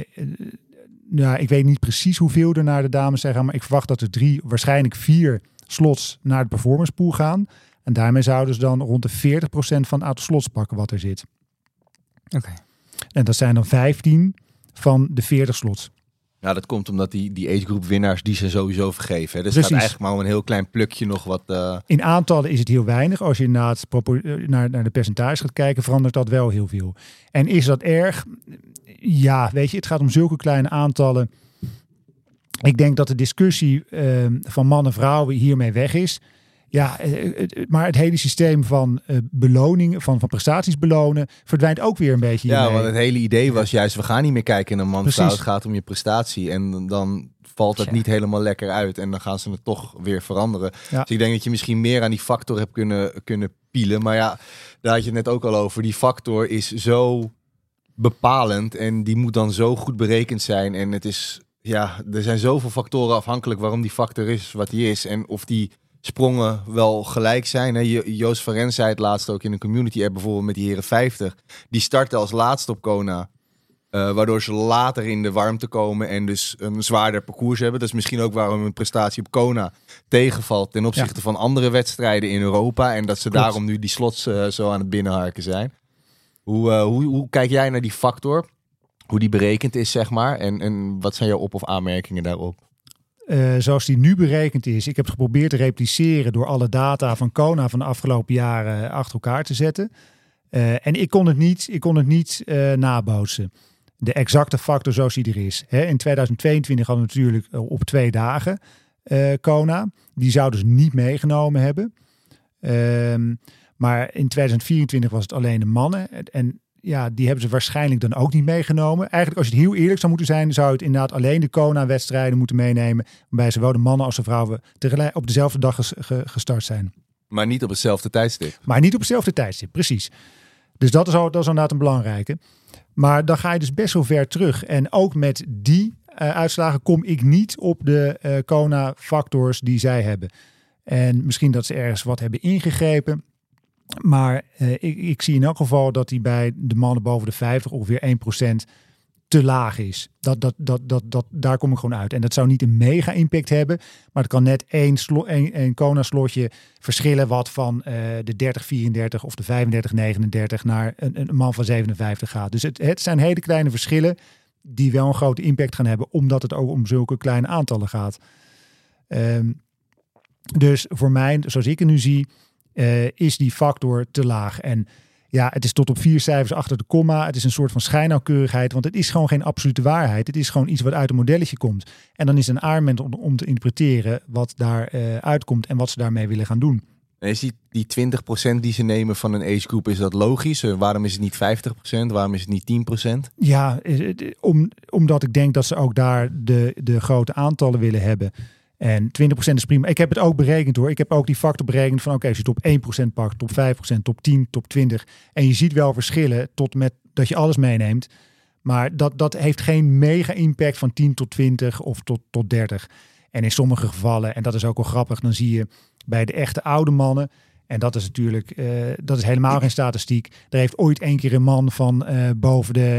ik weet niet precies hoeveel er naar de dames zijn gaan. Maar ik verwacht dat er waarschijnlijk 4 slots naar de performance pool gaan. En daarmee zouden ze dan rond de 40% van het aantal slots pakken wat er zit. Oké. En dat zijn dan 15 van de 40 slots. Ja, dat komt omdat die agegroep winnaars die ze sowieso vergeven. Hè? Dus Precies. het gaat eigenlijk maar om een heel klein plukje nog wat... In aantallen is het heel weinig. Als je naar de percentages gaat kijken, verandert dat wel heel veel. En is dat erg? Ja, weet je, het gaat om zulke kleine aantallen. Ik denk dat de discussie van mannen en vrouwen hiermee weg is. Ja, maar het hele systeem van beloning, van prestaties belonen, verdwijnt ook weer een beetje hiermee. Ja, want het hele idee was juist, we gaan niet meer kijken naar man-vrouw. Het gaat om je prestatie. En dan valt het niet helemaal lekker uit. En dan gaan ze het toch weer veranderen. Ja. Dus ik denk dat je misschien meer aan die factor hebt kunnen pielen. Maar ja, daar had je het net ook al over. Die factor is zo bepalend. En die moet dan zo goed berekend zijn. En het is, ja, er zijn zoveel factoren afhankelijk waarom die factor is wat die is. En of die sprongen wel gelijk zijn. Hè? Joost van Rens zei het laatst ook in een community app bijvoorbeeld met die heren 50. Die starten als laatste op Kona. Waardoor ze later in de warmte komen en dus een zwaarder parcours hebben. Dat is misschien ook waarom hun prestatie op Kona tegenvalt ten opzichte van andere wedstrijden in Europa. En dat ze daarom nu die slots zo aan het binnenharken zijn. Hoe kijk jij naar die factor? Hoe die berekend is, zeg maar. En wat zijn jouw op- of aanmerkingen daarop? Zoals die nu berekend is. Ik heb het geprobeerd te repliceren door alle data van Kona van de afgelopen jaren achter elkaar te zetten. En ik kon het niet nabootsen. De exacte factor zoals die er is. In 2022 hadden we natuurlijk op 2 dagen Kona. Die zouden ze niet meegenomen hebben. Maar in 2024 was het alleen de mannen. En ja, die hebben ze waarschijnlijk dan ook niet meegenomen. Eigenlijk, als je het heel eerlijk zou moeten zijn, zou het inderdaad alleen de Kona-wedstrijden moeten meenemen. Waarbij zowel de mannen als de vrouwen tegelijk op dezelfde dag gestart zijn. Maar niet op hetzelfde tijdstip. Maar niet op hetzelfde tijdstip, precies. Dus dat is inderdaad een belangrijke. Maar dan ga je dus best wel ver terug. En ook met die uitslagen kom ik niet op de Kona-factors die zij hebben. En misschien dat ze ergens wat hebben ingegrepen. Maar ik zie in elk geval dat die bij de mannen boven de 50 ongeveer 1% te laag is. Daar kom ik gewoon uit. En dat zou niet een mega impact hebben. Maar het kan net één Kona-slotje verschillen wat van de 30-34 of de 35-39 naar een man van 57 gaat. Dus het zijn hele kleine verschillen die wel een grote impact gaan hebben. Omdat het ook om zulke kleine aantallen gaat. Dus voor mij, zoals ik het nu zie, is die factor te laag. En ja, het is tot op 4 cijfers achter de komma. Het is een soort van schijnnauwkeurigheid, want het is gewoon geen absolute waarheid. Het is gewoon iets wat uit een modelletje komt. En dan is het een argument om te interpreteren wat daar uitkomt en wat ze daarmee willen gaan doen. En is die 20% die ze nemen van een agegroep, is dat logisch? Waarom is het niet 50%? Waarom is het niet 10%? Ja, omdat ik denk dat ze ook daar de grote aantallen willen hebben. En 20% is prima. Ik heb het ook berekend hoor. Ik heb ook die factor berekend van oké, als je het op 1% pakt, top 5%, top 10, top 20. En je ziet wel verschillen tot met dat je alles meeneemt. Maar dat heeft geen mega impact van 10 tot 20 of tot 30. En in sommige gevallen, en dat is ook wel grappig, dan zie je bij de echte oude mannen, en dat is natuurlijk, dat is helemaal geen statistiek. Er heeft ooit 1 keer een man van boven de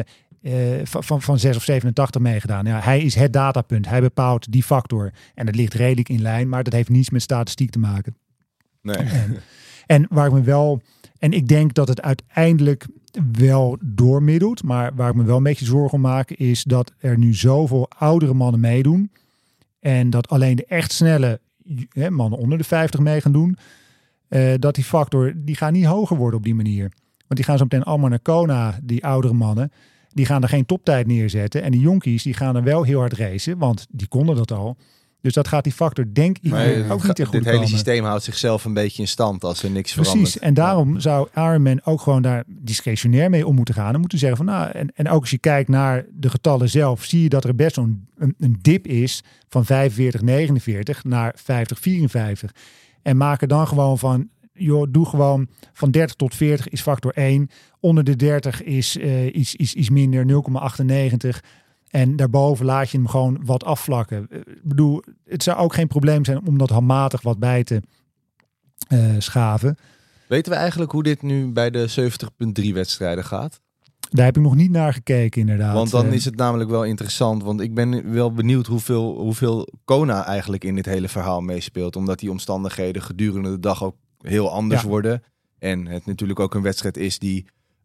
van 6 of 87 meegedaan. Ja, hij is het datapunt. Hij bepaalt die factor. En het ligt redelijk in lijn, maar dat heeft niets met statistiek te maken. Nee. En waar ik me wel... En ik denk dat het uiteindelijk wel doormiddelt. Maar waar ik me wel een beetje zorgen om maak, is dat er nu zoveel oudere mannen meedoen. En dat alleen de echt snelle mannen onder de 50 mee gaan doen. Dat die factor, die gaat niet hoger worden op die manier. Want die gaan zo meteen allemaal naar Kona, die oudere mannen. Die gaan er geen toptijd neerzetten. En die jonkies, die gaan er wel heel hard racen. Want die konden dat al. Dus dat gaat die factor, denk ik, ook niet ten goede komen. Dit hele systeem houdt zichzelf een beetje in stand als er niks verandert. Precies, en daarom zou Ironman ook gewoon daar discretionair mee om moeten gaan. En moeten zeggen van, en ook als je kijkt naar de getallen zelf, zie je dat er best zo'n een dip is van 45, 49 naar 50, 54. En maak er dan gewoon van, joh, doe gewoon van 30 tot 40 is factor 1. Onder de 30 is iets minder, 0,98. En daarboven laat je hem gewoon wat afvlakken. Ik bedoel, het zou ook geen probleem zijn om dat handmatig wat bij te schaven. Weten we eigenlijk hoe dit nu bij de 70.3 wedstrijden gaat? Daar heb ik nog niet naar gekeken, inderdaad. Want dan is het namelijk wel interessant. Want ik ben wel benieuwd hoeveel Kona eigenlijk in dit hele verhaal meespeelt. Omdat die omstandigheden gedurende de dag ook heel anders worden. En het natuurlijk ook een wedstrijd is die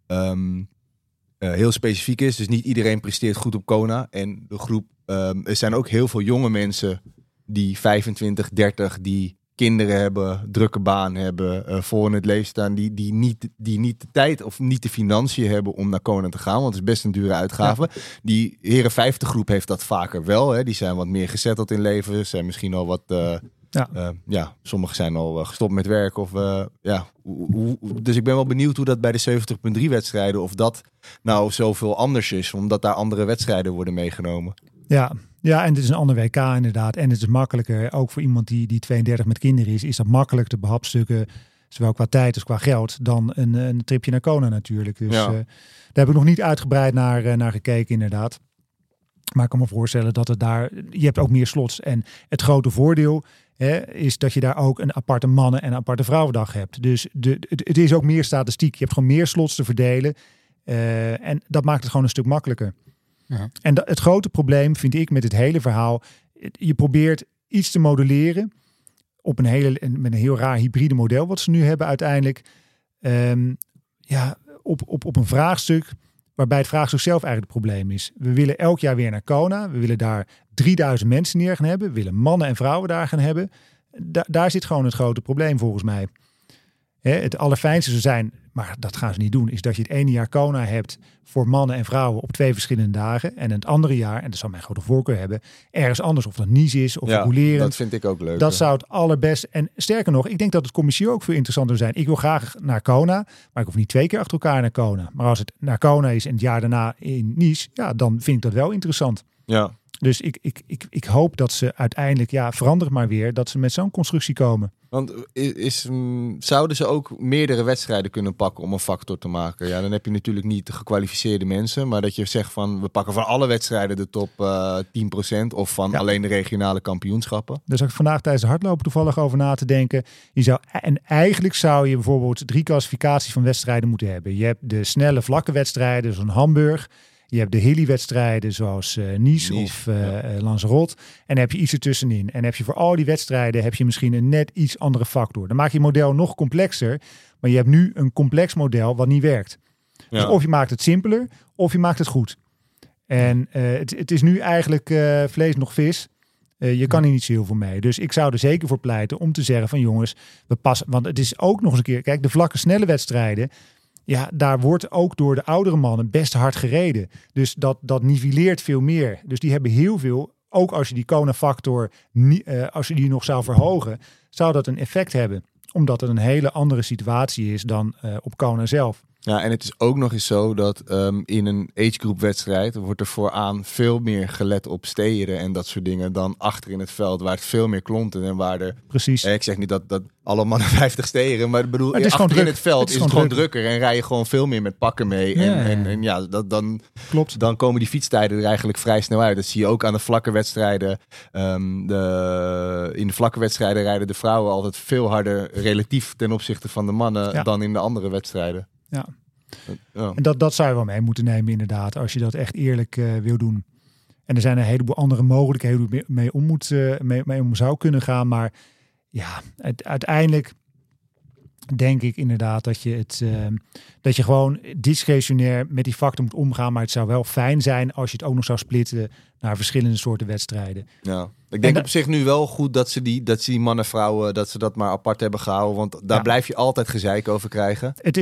heel specifiek is. Dus niet iedereen presteert goed op Kona. En de groep, er zijn ook heel veel jonge mensen die 25, 30, die kinderen hebben, drukke baan hebben, voor in het leven staan, die niet de tijd of niet de financiën hebben om naar Kona te gaan, want het is best een dure uitgave. Ja. Die Heren 50 groep heeft dat vaker wel. Hè. Die zijn wat meer gezetteld in leven, zijn misschien al wat... sommigen zijn al gestopt met werk. Dus ik ben wel benieuwd hoe dat bij de 70.3 wedstrijden, of dat nou zoveel anders is, omdat daar andere wedstrijden worden meegenomen. Ja, en het is een ander WK inderdaad. En het is makkelijker, ook voor iemand die 32 met kinderen is dat makkelijk te behapstukken, zowel qua tijd als qua geld, dan een tripje naar Kona natuurlijk. Dus daar heb ik nog niet uitgebreid naar gekeken inderdaad. Maar ik kan me voorstellen dat het daar... Je hebt ook meer slots. En het grote voordeel is dat je daar ook een aparte mannen- en een aparte vrouwendag hebt. Dus het is ook meer statistiek. Je hebt gewoon meer slots te verdelen. En dat maakt het gewoon een stuk makkelijker. Ja. En het grote probleem vind ik met het hele verhaal... Je probeert iets te modelleren met een heel raar hybride model wat ze nu hebben uiteindelijk. Op een vraagstuk... Waarbij het vraagstuk zelf eigenlijk het probleem is. We willen elk jaar weer naar Kona. We willen daar 3000 mensen neer gaan hebben. We willen mannen en vrouwen daar gaan hebben. Daar zit gewoon het grote probleem volgens mij. Het allerfijnste zou zijn, maar dat gaan ze niet doen, is dat je het ene jaar Kona hebt voor mannen en vrouwen op 2 verschillende dagen. En het andere jaar, en dat zou mijn grote voorkeur hebben, ergens anders, of dat Nice is of Rouleren. Dat vind ik ook leuk. Dat zou het allerbest. En sterker nog, ik denk dat het commissie ook veel interessanter zou zijn. Ik wil graag naar Kona, maar ik hoef niet 2 keer achter elkaar naar Kona. Maar als het naar Kona is en het jaar daarna in Nice, dan vind ik dat wel interessant. Ja. Dus ik hoop dat ze uiteindelijk, verander maar weer, dat ze met zo'n constructie komen. Want zouden ze ook meerdere wedstrijden kunnen pakken om een factor te maken? Ja, dan heb je natuurlijk niet de gekwalificeerde mensen, maar dat je zegt van, we pakken van alle wedstrijden de top 10% of van alleen de regionale kampioenschappen. Daar zat ik vandaag tijdens de hardlopen toevallig over na te denken. Eigenlijk zou je bijvoorbeeld 3 klassificaties van wedstrijden moeten hebben. Je hebt de snelle vlakke wedstrijden, zoals Hamburg. Je hebt de hilly-wedstrijden zoals Nice of Lanzarote. En dan heb je iets ertussenin. En heb je voor al die wedstrijden heb je misschien een net iets andere factor. Dan maak je model nog complexer. Maar je hebt nu een complex model wat niet werkt. Ja. Dus of je maakt het simpeler, of je maakt het goed. En het is nu eigenlijk vlees nog vis. Je kan hier niet zo heel veel mee. Dus ik zou er zeker voor pleiten om te zeggen van jongens, we passen. Want het is ook nog eens een keer, kijk, de vlakke snelle wedstrijden. Ja, daar wordt ook door de oudere mannen best hard gereden. Dus dat nivelleert veel meer. Dus die hebben heel veel, ook als je die Kona-factor, als je die nog zou verhogen, zou dat een effect hebben. Omdat het een hele andere situatie is dan op Kona zelf. Ja, en het is ook nog eens zo dat in een agegroep wedstrijd wordt er vooraan veel meer gelet op steren en dat soort dingen dan achter in het veld, waar het veel meer klonten en waar er... Precies. Ik zeg niet dat alle mannen 50 steren, maar ik bedoel, achter in het veld is het gewoon drukker en rij je gewoon veel meer met pakken mee. Klopt. Dan komen die fietstijden er eigenlijk vrij snel uit. Dat zie je ook aan de vlakke wedstrijden. In de vlakke wedstrijden rijden de vrouwen altijd veel harder relatief ten opzichte van de mannen dan in de andere wedstrijden. Ja. Ja. En dat zou je wel mee moeten nemen inderdaad, als je dat echt eerlijk wil doen. En er zijn een heleboel andere mogelijkheden hoe je mee om zou kunnen gaan. Maar ja, uiteindelijk denk ik inderdaad dat je gewoon discretionair met die factor moet omgaan. Maar het zou wel fijn zijn als je het ook nog zou splitten naar verschillende soorten wedstrijden. Ja. Ik denk op zich nu wel goed dat ze die mannen en vrouwen, dat ze dat maar apart hebben gehouden. Want daar blijf je altijd gezeik over krijgen. Het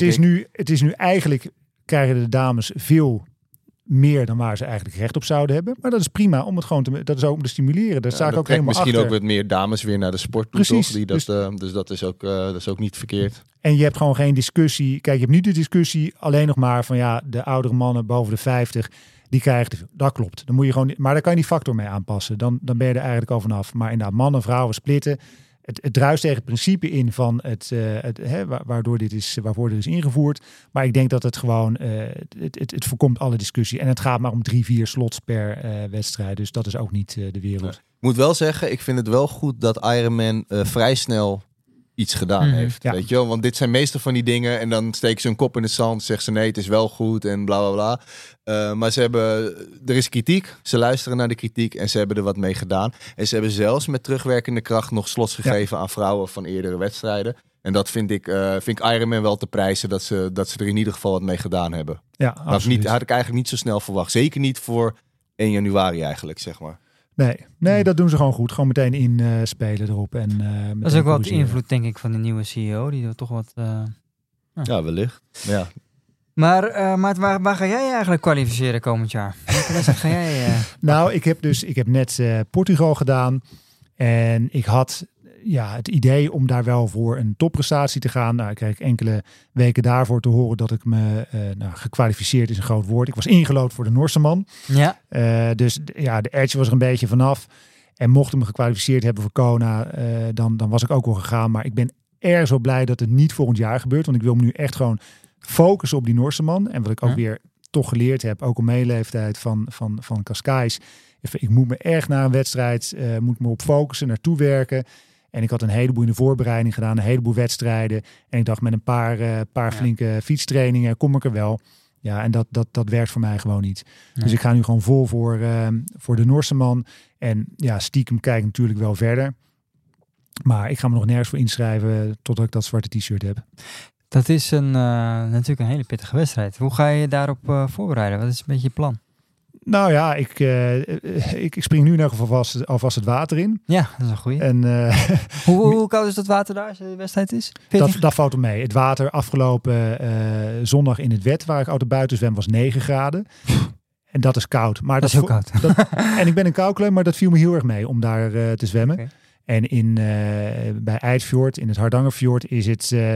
is nu eigenlijk, krijgen de dames veel meer dan waar ze eigenlijk recht op zouden hebben. Maar dat is prima om het gewoon dat is ook om te stimuleren. Daar sta ik ook helemaal misschien achter. ook wat meer dames weer naar de sport toe, Precies. toch? Dus dat is ook niet verkeerd. En je hebt gewoon geen discussie. Kijk, je hebt nu de discussie alleen nog maar van ja, de oudere mannen boven de 50, die krijgen te veel. Dat klopt. Dan moet je gewoon, maar daar kan je die factor mee aanpassen. Dan ben je er eigenlijk al vanaf. Maar inderdaad, mannen, vrouwen splitten. Het druist tegen het principe in van waarvoor dit is ingevoerd. Maar ik denk dat het gewoon, het voorkomt alle discussie. En het gaat maar om 3-4 slots per wedstrijd. Dus dat is ook niet de wereld. Nee. Ik moet wel zeggen, ik vind het wel goed dat Ironman vrij snel iets gedaan heeft. Ja. Weet je wel? Want dit zijn meestal van die dingen en dan steken ze hun kop in het zand, zeggen ze nee, het is wel goed en bla bla bla. Maar er is kritiek, ze luisteren naar de kritiek en ze hebben er wat mee gedaan. En ze hebben zelfs met terugwerkende kracht nog slots gegeven aan vrouwen van eerdere wedstrijden. En dat vind ik Ironman wel te prijzen dat ze er in ieder geval wat mee gedaan hebben. Ja, absoluut. Had ik eigenlijk niet zo snel verwacht. Zeker niet voor 1 januari eigenlijk, zeg maar. Nee, dat doen ze gewoon goed. Gewoon meteen inspelen erop. En, dat is ook wel de invloed, denk ik, van de nieuwe CEO. Die er toch wat... Ja, wellicht. Ja. Maar Maarten, waar ga jij eigenlijk kwalificeren komend jaar? Welke wedstrijd ga jij... Nou, ik heb net Portugal gedaan. En ik had het idee om daar wel voor een topprestatie te gaan. Nou, ik kreeg enkele weken daarvoor te horen dat ik me gekwalificeerd is een groot woord. Ik was ingelood voor de Noorse man. Ja. Dus ja, de edge was er een beetje vanaf. En mocht ik me gekwalificeerd hebben voor Kona, dan was ik ook wel gegaan. Maar ik ben erg zo blij dat het niet volgend jaar gebeurt. Want ik wil me nu echt gewoon focussen op die Noorse man. En wat ik ook weer toch geleerd heb, ook op mijn leeftijd van Cascais. Ik moet me erg naar een wedstrijd, moet me op focussen, naartoe werken. En ik had een heleboel in de voorbereiding gedaan, een heleboel wedstrijden. En ik dacht met een paar flinke fietstrainingen kom ik er wel. Ja, en dat werkt voor mij gewoon niet. Nee. Dus ik ga nu gewoon vol voor de Noorse man. En ja, stiekem kijk ik natuurlijk wel verder. Maar ik ga me nog nergens voor inschrijven totdat ik dat zwarte t-shirt heb. Dat is natuurlijk een hele pittige wedstrijd. Hoe ga je daarop voorbereiden? Wat is een beetje je plan? Nou ja, ik spring nu in ieder geval alvast het water in. Ja, dat is een goeie. En, hoe koud is dat water daar als de wedstrijd is? Dat valt er mee. Het water afgelopen zondag in het wet, waar ik altijd buiten zwem, was 9 graden. En dat is koud. Maar dat is heel koud. En ik ben een koukleum, maar dat viel me heel erg mee om daar te zwemmen. Okay. En bij Eidfjord, in het Hardangerfjord, is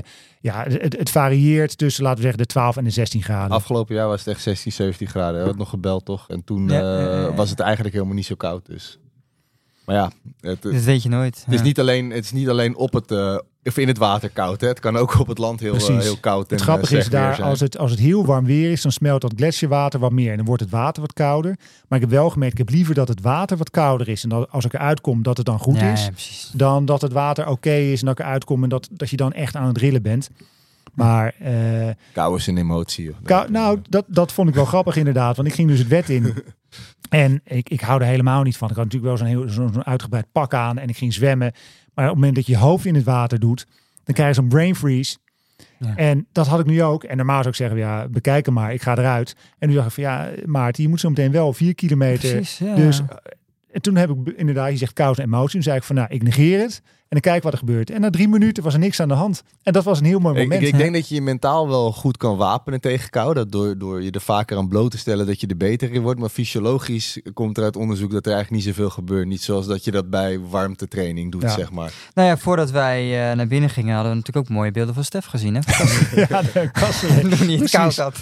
het varieert tussen, laten we zeggen, de 12 en de 16 graden. Afgelopen jaar was het echt 16, 17 graden. We hadden nog gebeld, toch? En toen was het eigenlijk helemaal niet zo koud. Dus. Maar ja, dat weet je nooit. Het is niet alleen op of in het water koud. Hè? Het kan ook op het land heel koud. Het grappige is daar, als het heel warm weer is, dan smelt dat gletsjerwater wat meer. En dan wordt het water wat kouder. Maar ik heb wel gemerkt, ik heb liever dat het water wat kouder is. En dat als ik eruit kom, dat het dan goed is. Ja, dan dat het water oké is en dat ik eruit kom en dat je dan echt aan het rillen bent. Maar kou is een emotie. Dat vond ik wel grappig inderdaad. Want ik ging dus het wet in. En ik hou er helemaal niet van. Ik had natuurlijk wel zo'n uitgebreid pak aan en ik ging zwemmen. Maar op het moment dat je hoofd in het water doet, dan krijg je zo'n brain freeze. Ja. En dat had ik nu ook. En normaal zou ik zeggen, ja, bekijk hem maar. Ik ga eruit. En nu dacht ik van, ja, Maarten, je moet zo meteen wel 4 kilometer. Precies, ja. Dus en toen heb ik inderdaad, je zegt kous en emotie. Toen zei ik van, nou, ik negeer het. En dan kijk wat er gebeurt. En na 3 minuten was er niks aan de hand. En dat was een heel mooi moment. Ik denk dat je je mentaal wel goed kan wapenen tegen kou. Dat door je er vaker aan bloot te stellen dat je er beter in wordt. Maar fysiologisch komt er uit onderzoek dat er eigenlijk niet zoveel gebeurt. Niet zoals dat je dat bij warmtetraining doet, zeg maar. Nou ja, voordat wij naar binnen gingen hadden we natuurlijk ook mooie beelden van Stef gezien. Hè? Ja, de kassen. Toen hij het koud had.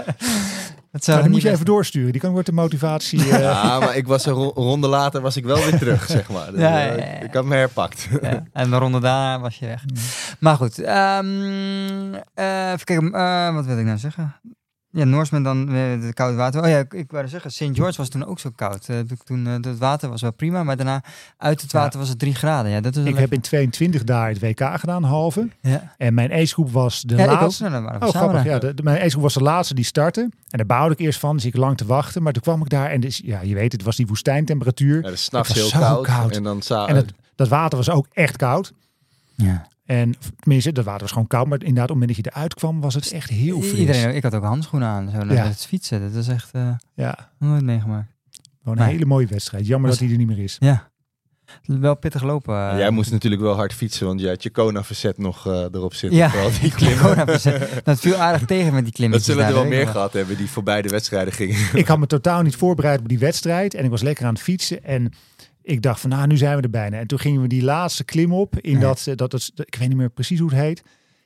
Die moet je even doorsturen. Die kan wordt de motivatie. Ja, maar ik was een ronde later was ik wel weer terug, zeg maar. Dus, ik had me herpakt. Ja, en de ronde daarna was je weg. Maar goed, even kijken, wat wil ik nou zeggen? Ja, Norseman dan het koud water. Oh ja, ik wou zeggen, St. George was toen ook zo koud. Het water was wel prima, maar daarna uit het water was het 3 graden. Ja, dat is ik heb in 22 daar het WK gedaan, halve. Ja. En mijn agegroep was de laatste. Ik ook. Nou, dan grappig. Ja, mijn agegroep was de laatste die startte. En daar bouwde ik eerst van, dus ik lang te wachten. Maar toen kwam ik daar en dus, ja, je weet, het was die woestijntemperatuur. Ja, de 's nachts heel koud. En dan dat water was ook echt koud. Ja. En tenminste, dat water was gewoon koud. Maar inderdaad, op het moment dat je eruit kwam, was het echt heel fris. Ik had ook handschoenen aan. Zo, het fietsen, dat is echt nooit meegemaakt. Gewoon een hele mooie wedstrijd. Jammer dat hij er niet meer is. Ja. Wel pittig lopen. Jij moest natuurlijk wel hard fietsen, want jij had je Kona-verzet nog erop zitten. Ja, die klimmen. Dat viel aardig tegen met die klimmen. Dat zullen er wel meer gehad hebben die voor beide wedstrijden gingen. Ik had me totaal niet voorbereid op die wedstrijd. En ik was lekker aan het fietsen. En ik dacht van, nu zijn we er bijna. En toen gingen we die laatste klim op. In dat ik weet niet meer precies hoe het heet.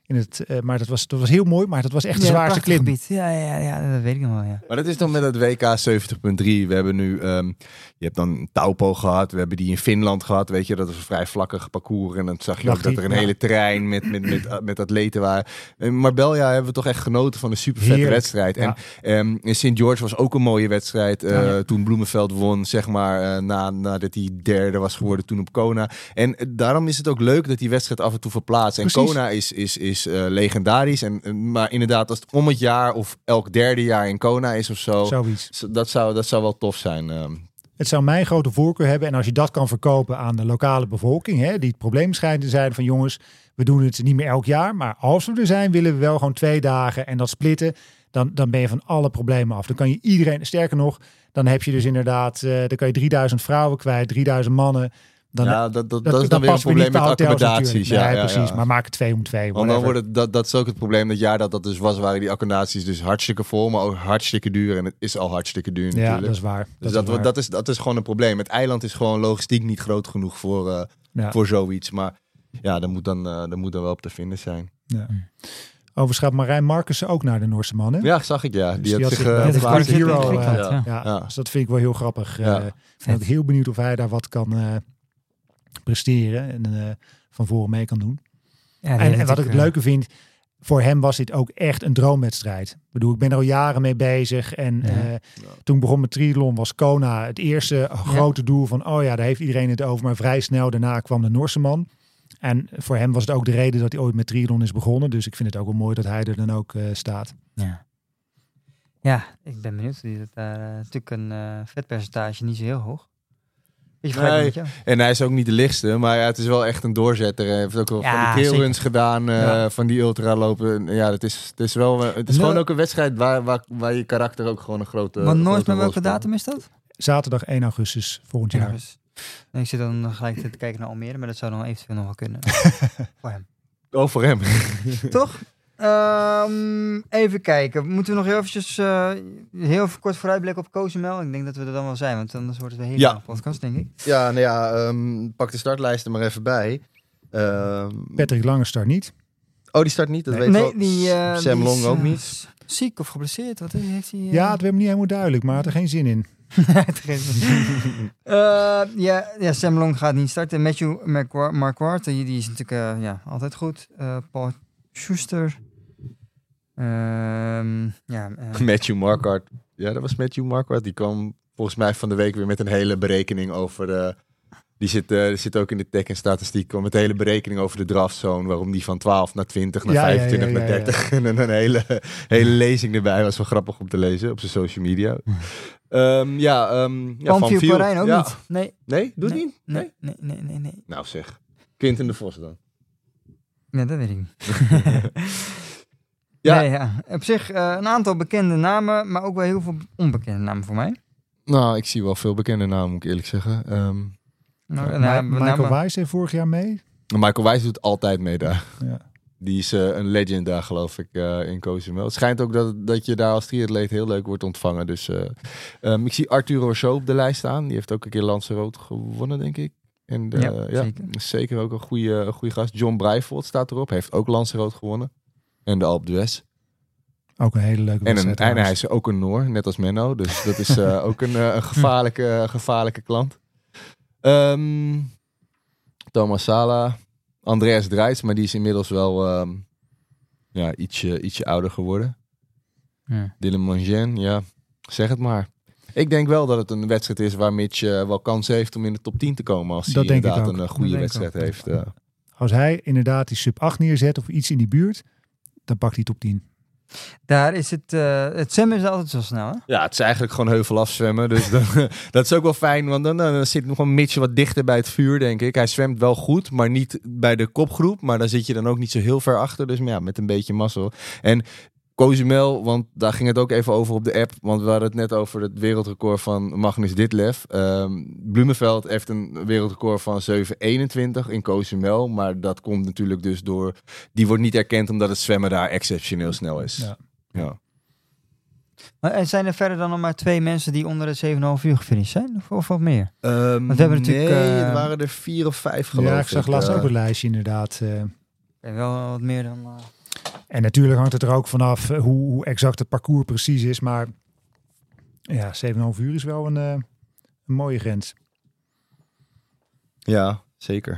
Maar dat was heel mooi, maar dat was echt de zwaarste klim. Gebied. Ja, dat weet ik nog wel, ja. Maar dat is dan met het WK 70.3. We hebben nu, je hebt dan Taupo gehad. We hebben die in Finland gehad, weet je. Dat is een vrij vlakkig parcours. En dan zag je ook dat er een hele terrein met atleten waren. In Marbella hebben we toch echt genoten van een super vette wedstrijd. Ja. En St. George was ook een mooie wedstrijd. Toen Bloemenveld won, zeg maar, nadat hij derde was geworden toen op Kona. En daarom is het ook leuk dat die wedstrijd af en toe verplaatst. En Precies. Kona is legendarisch. Maar inderdaad, als het om het jaar of elk derde jaar in Kona is of zo. Zoiets. Dat zou wel tof zijn. Het zou mijn grote voorkeur hebben. En als je dat kan verkopen aan de lokale bevolking. Die het probleem schijnt te zijn van jongens, we doen het niet meer elk jaar. Maar als we er zijn, willen we wel gewoon 2 dagen en dat splitten. Dan ben je van alle problemen af. Dan kan je iedereen, sterker nog, dan heb je dus inderdaad, dan kan je 3000 vrouwen kwijt, 3000 mannen. Dat is dan weer een probleem met accommodaties. Ja, precies. Ja. Maar maak het 2 om 2. Want dan wordt het, dat is ook het probleem. Dat jaar dat dus was, waren die accommodaties dus hartstikke vol, maar ook hartstikke duur. En het is al hartstikke duur natuurlijk. Ja, dat is waar. Dus dat is gewoon een probleem. Het eiland is gewoon logistiek niet groot genoeg voor zoiets. Maar ja, dat moet dan wel op te vinden zijn. Ja. Overigens gaat Marijn Markussen ook naar de Noorse mannen. Ja, zag ik, ja. Die had zich hero. Dus dat vind ik wel heel grappig. Ik ben ook heel benieuwd of hij daar wat kan presteren en van voren mee kan doen. Ja, en wat ik het leuke vind, voor hem was dit ook echt een droomwedstrijd. Ik bedoel, ik ben er al jaren mee bezig. En toen ik begon met triathlon was Kona het eerste grote doel van, daar heeft iedereen het over. Maar vrij snel daarna kwam de Noorse man. En voor hem was het ook de reden dat hij ooit met triathlon is begonnen. Dus ik vind het ook wel mooi dat hij er dan ook staat. Ja, ik ben benieuwd. Natuurlijk een vetpercentage niet zo heel hoog. Nee, en hij is ook niet de lichtste, maar het is wel echt een doorzetter. Hij heeft ook wel van die trailruns gedaan, van die ultralopen. Ja, het is gewoon ook een wedstrijd waar je karakter ook gewoon een grote... Maar nooit met welke datum is dat? Zaterdag 1 augustus volgend jaar. En ik zit dan gelijk te kijken naar Almere, maar dat zou dan eventueel nog wel kunnen. Voor hem. Oh, voor hem. Toch? Even kijken. Moeten we nog heel kort vooruitblikken op Cozumel? Ik denk dat we er dan wel zijn, want anders wordt het een hele lange podcast, denk ik. Ja, pak de startlijst er maar even bij. Patrick Lange start niet. Oh, die start niet? Dat weet wel. Sam Long ook niet. Ziek of geblesseerd? Wat heeft hij? Ja, het werd me niet helemaal duidelijk, maar had er geen zin in. Sam Long gaat niet starten. Matthew Marquardt, die is natuurlijk altijd goed. Paul Schuster. Matthew Marquardt. Ja, dat was Matthew Marquardt. Die kwam volgens mij van de week weer met een hele berekening over die zit ook in de tech en statistiek. Kwam met een hele berekening over de draftzone. Waarom die van 12 naar 20 naar 25 naar 30. Ja. En een hele lezing erbij. Was wel grappig om te lezen op zijn social media. Van Viel ook niet. Nee. Nee? Doe het niet? Nee. Nou zeg. Quinten de Vos dan. Ja, dat weet ik niet. Op zich een aantal bekende namen, maar ook wel heel veel onbekende namen voor mij. Nou, ik zie wel veel bekende namen, moet ik eerlijk zeggen. Michael Wijs heeft vorig jaar mee. Michael Wijs doet altijd mee daar. Ja. Die is een legend daar, geloof ik, in Cozumel. Het schijnt ook dat je daar als triatleet heel leuk wordt ontvangen. Dus ik zie Arthur Rousseau op de lijst staan. Die heeft ook een keer Lanzarote gewonnen, denk ik. En zeker ook een goede gast. John Breifeld staat erop. Heeft ook Lanzarote gewonnen. En de Alpe d'Huez. Ook een hele leuke wedstrijd. En hij is ook een Noor, net als Menno. Dus dat is ook een gevaarlijke klant. Thomas Sala. Andreas Dreitz, maar die is inmiddels wel ietsje ouder geworden. Dylan Mongin, ja, zeg het maar. Ik denk wel dat het een wedstrijd is waar Mitch wel kans heeft om in de top 10 te komen. Als hij inderdaad een goede wedstrijd heeft. Als hij inderdaad die sub 8 neerzet of iets in die buurt, dan pakt hij top 10. Daar is het zwemmen is altijd zo snel, hè? Ja, het is eigenlijk gewoon heuvel afzwemmen. Dus dat is ook wel fijn, want dan zit nog een Mitch wat dichter bij het vuur, denk ik. Hij zwemt wel goed, maar niet bij de kopgroep. Maar dan zit je dan ook niet zo heel ver achter. Dus ja, met een beetje mazzel. En Cozumel, want daar ging het ook even over op de app. Want we hadden het net over het wereldrecord van Magnus Ditlev. Blumeveld heeft een wereldrecord van 7:21 in Cozumel. Maar dat komt natuurlijk dus door... Die wordt niet erkend omdat het zwemmen daar exceptioneel snel is. Ja. En zijn er verder dan nog maar 2 mensen die onder de 7,5 uur gefinished zijn? Of wat meer? Want we hebben natuurlijk, nee, het waren er 4 of 5 geloof ik. Ja, ik zag laatst ook een lijstje inderdaad. Wel wat meer dan... En natuurlijk hangt het er ook vanaf hoe exact het parcours precies is. Maar ja, 7,5 uur is wel een mooie grens. Ja, zeker.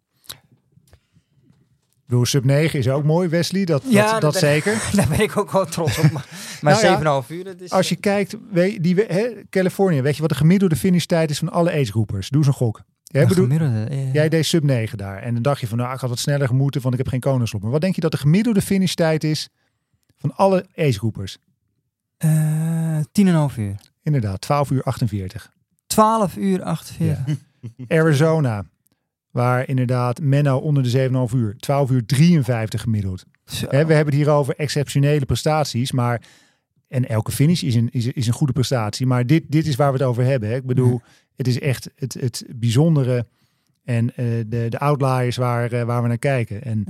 Sub 9 is ook mooi, Wesley. Dat zeker. Daar ben ik ook wel trots op. Maar 7,5 uur, dat is... Als je kijkt, Californië, weet je wat de gemiddelde finishtijd is van alle agegroepers? Doe eens een gok. Jij deed sub 9 daar. En dan dacht je van, nou, ik had wat sneller gemoeten, want ik heb geen koningslop. Maar wat denk je dat de gemiddelde finishtijd is van alle agegroepers? 10,5 uur. Inderdaad, 12 uur 48. 12 uur 48. Ja. Arizona, waar inderdaad Menno onder de 7,5 uur. 12 uur 53 gemiddeld. We hebben het hier over exceptionele prestaties, maar... En elke finish is een goede prestatie. Maar dit is waar we het over hebben. Hè. Ik bedoel, het is echt het bijzondere en de outliers waar we naar kijken. En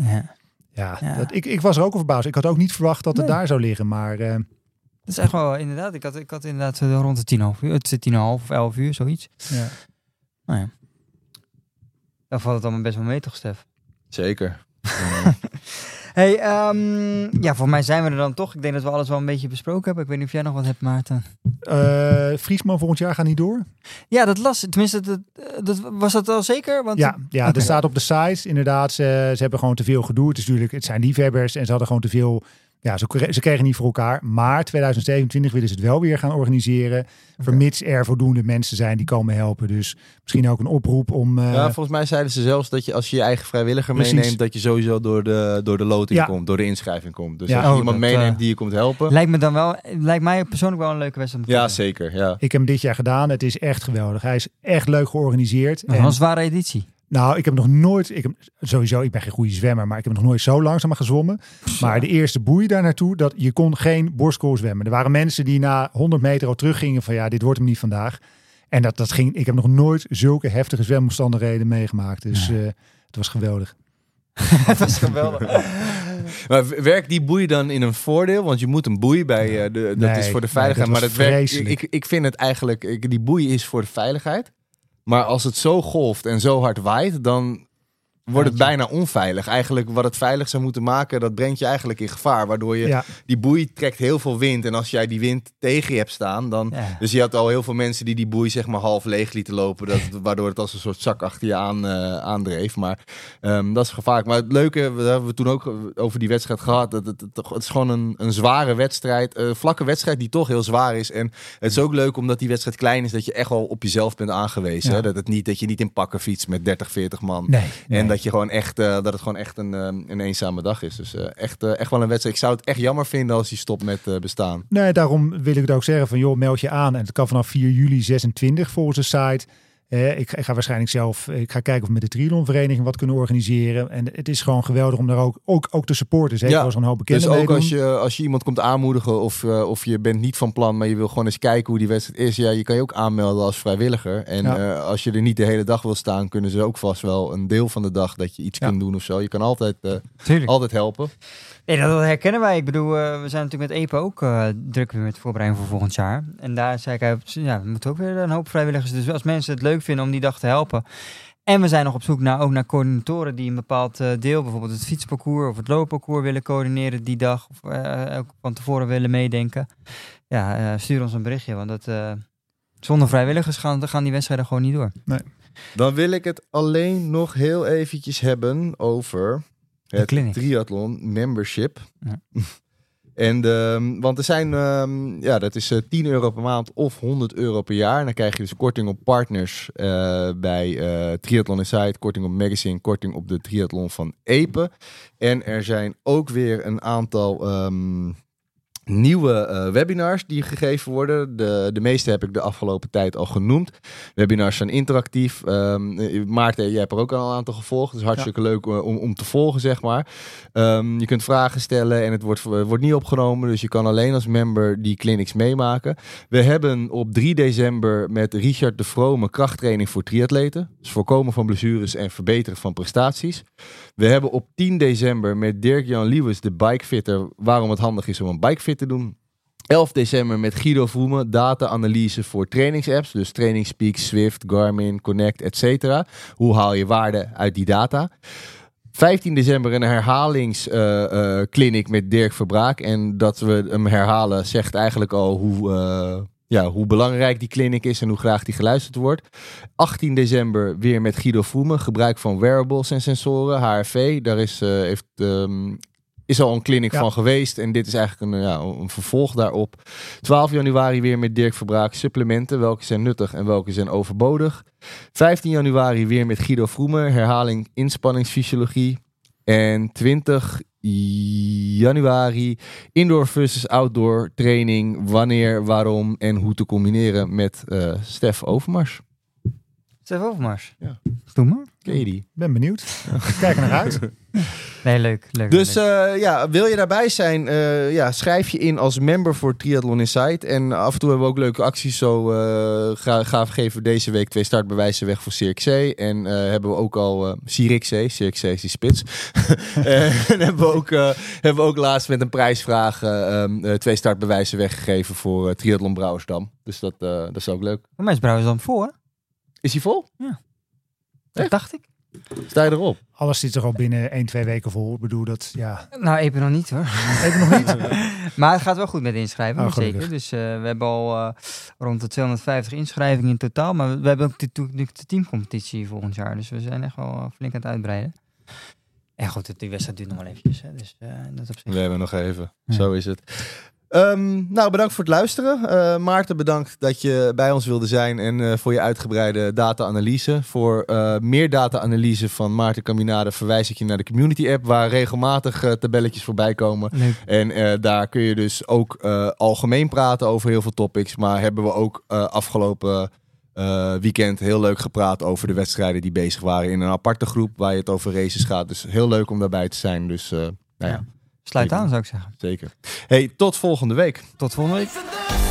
ik was er ook al verbaasd. Ik had ook niet verwacht dat het daar zou liggen. Maar dat is echt wel inderdaad. Ik had inderdaad rond de 10,5 uur. Het zit 10,5 of 11 uur, zoiets. Ja. Nou ja. Dan valt het allemaal best wel mee, toch, Stef? Zeker. Hey, voor mij zijn we er dan toch. Ik denk dat we alles wel een beetje besproken hebben. Ik weet niet of jij nog wat hebt, Maarten. Friesman volgend jaar gaat niet door? Ja, dat las. Tenminste, was dat al zeker? Want okay. Er staat op de site inderdaad. Ze hebben gewoon te veel gedoe. Het zijn liefhebbers en ze hadden gewoon te veel... Ja, ze kregen niet voor elkaar. Maar 2027 willen ze het wel weer gaan organiseren. Vermits er voldoende mensen zijn die komen helpen. Dus misschien ook een oproep om... volgens mij zeiden ze zelfs dat je als je je eigen vrijwilliger meeneemt... dat je sowieso door de loting komt, door de inschrijving komt. Dus als je iemand meeneemt die je komt helpen... Lijkt mij persoonlijk wel een leuke wedstrijd. Ja, zeker. Ja. Ik heb hem dit jaar gedaan. Het is echt geweldig. Hij is echt leuk georganiseerd. Dat was een zware editie. Nou, ik heb nog nooit... Ik ben geen goede zwemmer, maar ik heb nog nooit zo langzaam gezwommen. Maar de eerste boei daar naartoe, je kon geen borstkool zwemmen. Er waren mensen die na 100 meter al teruggingen van dit wordt hem niet vandaag. En dat ging... Ik heb nog nooit zulke heftige zwemomstandigheden meegemaakt. Dus het was geweldig. Het was geweldig. Maar werkt die boei dan in een voordeel? Want je moet een boei bij... dat is voor de veiligheid. Maar dat werkt, ik vind het eigenlijk... Die boei is voor de veiligheid. Maar als het zo golft en zo hard waait, dan wordt het bijna onveilig. Eigenlijk wat het veilig zou moeten maken, dat brengt je eigenlijk in gevaar. Waardoor je die boei trekt heel veel wind. En als jij die wind tegen je hebt staan, dan... Ja. Dus je had al heel veel mensen die boei zeg maar half leeg lieten lopen. Waardoor het als een soort zak achter je aandreef. Maar dat is gevaarlijk. Maar het leuke, daar hebben we toen ook over die wedstrijd gehad. Het is gewoon een zware wedstrijd. Een vlakke wedstrijd die toch heel zwaar is. En het is ook leuk omdat die wedstrijd klein is, dat je echt wel op jezelf bent aangewezen. Ja. Hè? Dat je niet in pakken fietst met 30, 40 man. Nee. En dat je gewoon echt dat het gewoon echt een eenzame dag is. Dus echt wel een wedstrijd. Ik zou het echt jammer vinden als hij stopt met bestaan. Nee, daarom wil ik het ook zeggen van joh, meld je aan. En het kan vanaf 4 juli 26 volgens de site. Ik ga waarschijnlijk zelf... Ik ga kijken of we met de triathlonvereniging wat kunnen organiseren. En het is gewoon geweldig om daar ook te supporten. Zeker als er een hoop bekenden dus ook meedoen. als je iemand komt aanmoedigen of je bent niet van plan, maar je wil gewoon eens kijken hoe die wedstrijd is. Ja, je kan je ook aanmelden als vrijwilliger. En als je er niet de hele dag wil staan, kunnen ze ook vast wel een deel van de dag dat je iets kunt doen of zo. Je kan altijd helpen. Nee, dat herkennen wij. Ik bedoel, we zijn natuurlijk met EPO ook druk weer met voorbereiding voor volgend jaar. En daar zei ik, we moeten ook weer een hoop vrijwilligers. Dus als mensen het leuk vinden om die dag te helpen. En we zijn nog op zoek naar coördinatoren die een bepaald deel, bijvoorbeeld het fietsparcours of het loopparcours willen coördineren die dag. Of ook van tevoren willen meedenken. Ja, stuur ons een berichtje, want zonder vrijwilligers gaan die wedstrijden gewoon niet door. Nee. Dan wil ik het alleen nog heel eventjes hebben over... Het triathlon membership. Ja. Want er zijn, dat is €10 per maand of €100 per jaar. En dan krijg je dus korting op partners bij Triathlon Inside, korting op Magazine, korting op de triathlon van Epe. En er zijn ook weer een aantal nieuwe webinars die gegeven worden. De meeste heb ik de afgelopen tijd al genoemd. Webinars zijn interactief. Maarten, jij hebt er ook al een aantal gevolgd. Het is hartstikke leuk om te volgen, zeg maar. Je kunt vragen stellen en het wordt niet opgenomen. Dus je kan alleen als member die clinics meemaken. We hebben op 3 december met Richard de Vrome krachttraining voor triatleten. Dus voorkomen van blessures en verbeteren van prestaties. We hebben op 10 december met Dirk-Jan Lewis, de bikefitter, waarom het handig is om een bikefit te doen. 11 december met Guido Vroeme, data-analyse voor trainingsapps. Dus TrainingsPeak, Swift, Garmin, Connect, etc. Hoe haal je waarde uit die data? 15 december een herhalingsclinic met Dirk Verbraak. En dat we hem herhalen zegt eigenlijk al hoe belangrijk die clinic is en hoe graag die geluisterd wordt. 18 december weer met Guido Vroeme. Gebruik van wearables en sensoren, HRV. Daar is al een clinic van geweest. En dit is eigenlijk een vervolg daarop. 12 januari weer met Dirk Verbraak. Supplementen. Welke zijn nuttig en welke zijn overbodig. 15 januari weer met Guido Vroeme. Herhaling inspanningsfysiologie. En 20 januari indoor versus outdoor training. Wanneer, waarom en hoe te combineren met Stef Overmars. Stef Overmars? Ja. Doe maar. Ken je die? Ben benieuwd. Ik kijk er naar uit. Nee, leuk. Dus wil je daarbij zijn, schrijf je in als member voor Triathlon Inside. En af en toe hebben we ook leuke acties. Zo geven we deze week 2 startbewijzen weg voor Cirque C. En hebben we ook al Cirque C is die spits. En hebben we ook laatst met een prijsvraag 2 startbewijzen weggegeven voor Triathlon Brouwersdam. Dus dat is ook leuk. Voor mij is Brouwersdam vol, hè? Is hij vol? Ja. Dat dacht ik. Sta je erop? Alles zit er al binnen 1-2 weken vol. Ik bedoel dat, ja. Nou, even nog niet hoor. Even nog niet? Maar het gaat wel goed met de inschrijvingen, Oh, zeker. Dus we hebben al rond de 250 inschrijvingen in totaal. Maar we hebben ook de teamcompetitie volgend jaar. Dus we zijn echt wel flink aan het uitbreiden. En goed, die wedstrijd duurt nog wel eventjes. Hè. Dus dat op zich. We hebben nog even. Ja. Zo is het. Bedankt voor het luisteren. Maarten, bedankt dat je bij ons wilde zijn en voor je uitgebreide data-analyse. Voor meer data-analyse van Maarten Caminade verwijs ik je naar de community app, waar regelmatig tabelletjes voorbij komen. Leuk. En daar kun je dus ook algemeen praten over heel veel topics. Maar hebben we ook afgelopen weekend heel leuk gepraat over de wedstrijden die bezig waren in een aparte groep waar je het over races gaat. Dus heel leuk om daarbij te zijn. Dus Sluit aan, zou ik zeggen. Zeker. Hey, tot volgende week. Tot volgende week.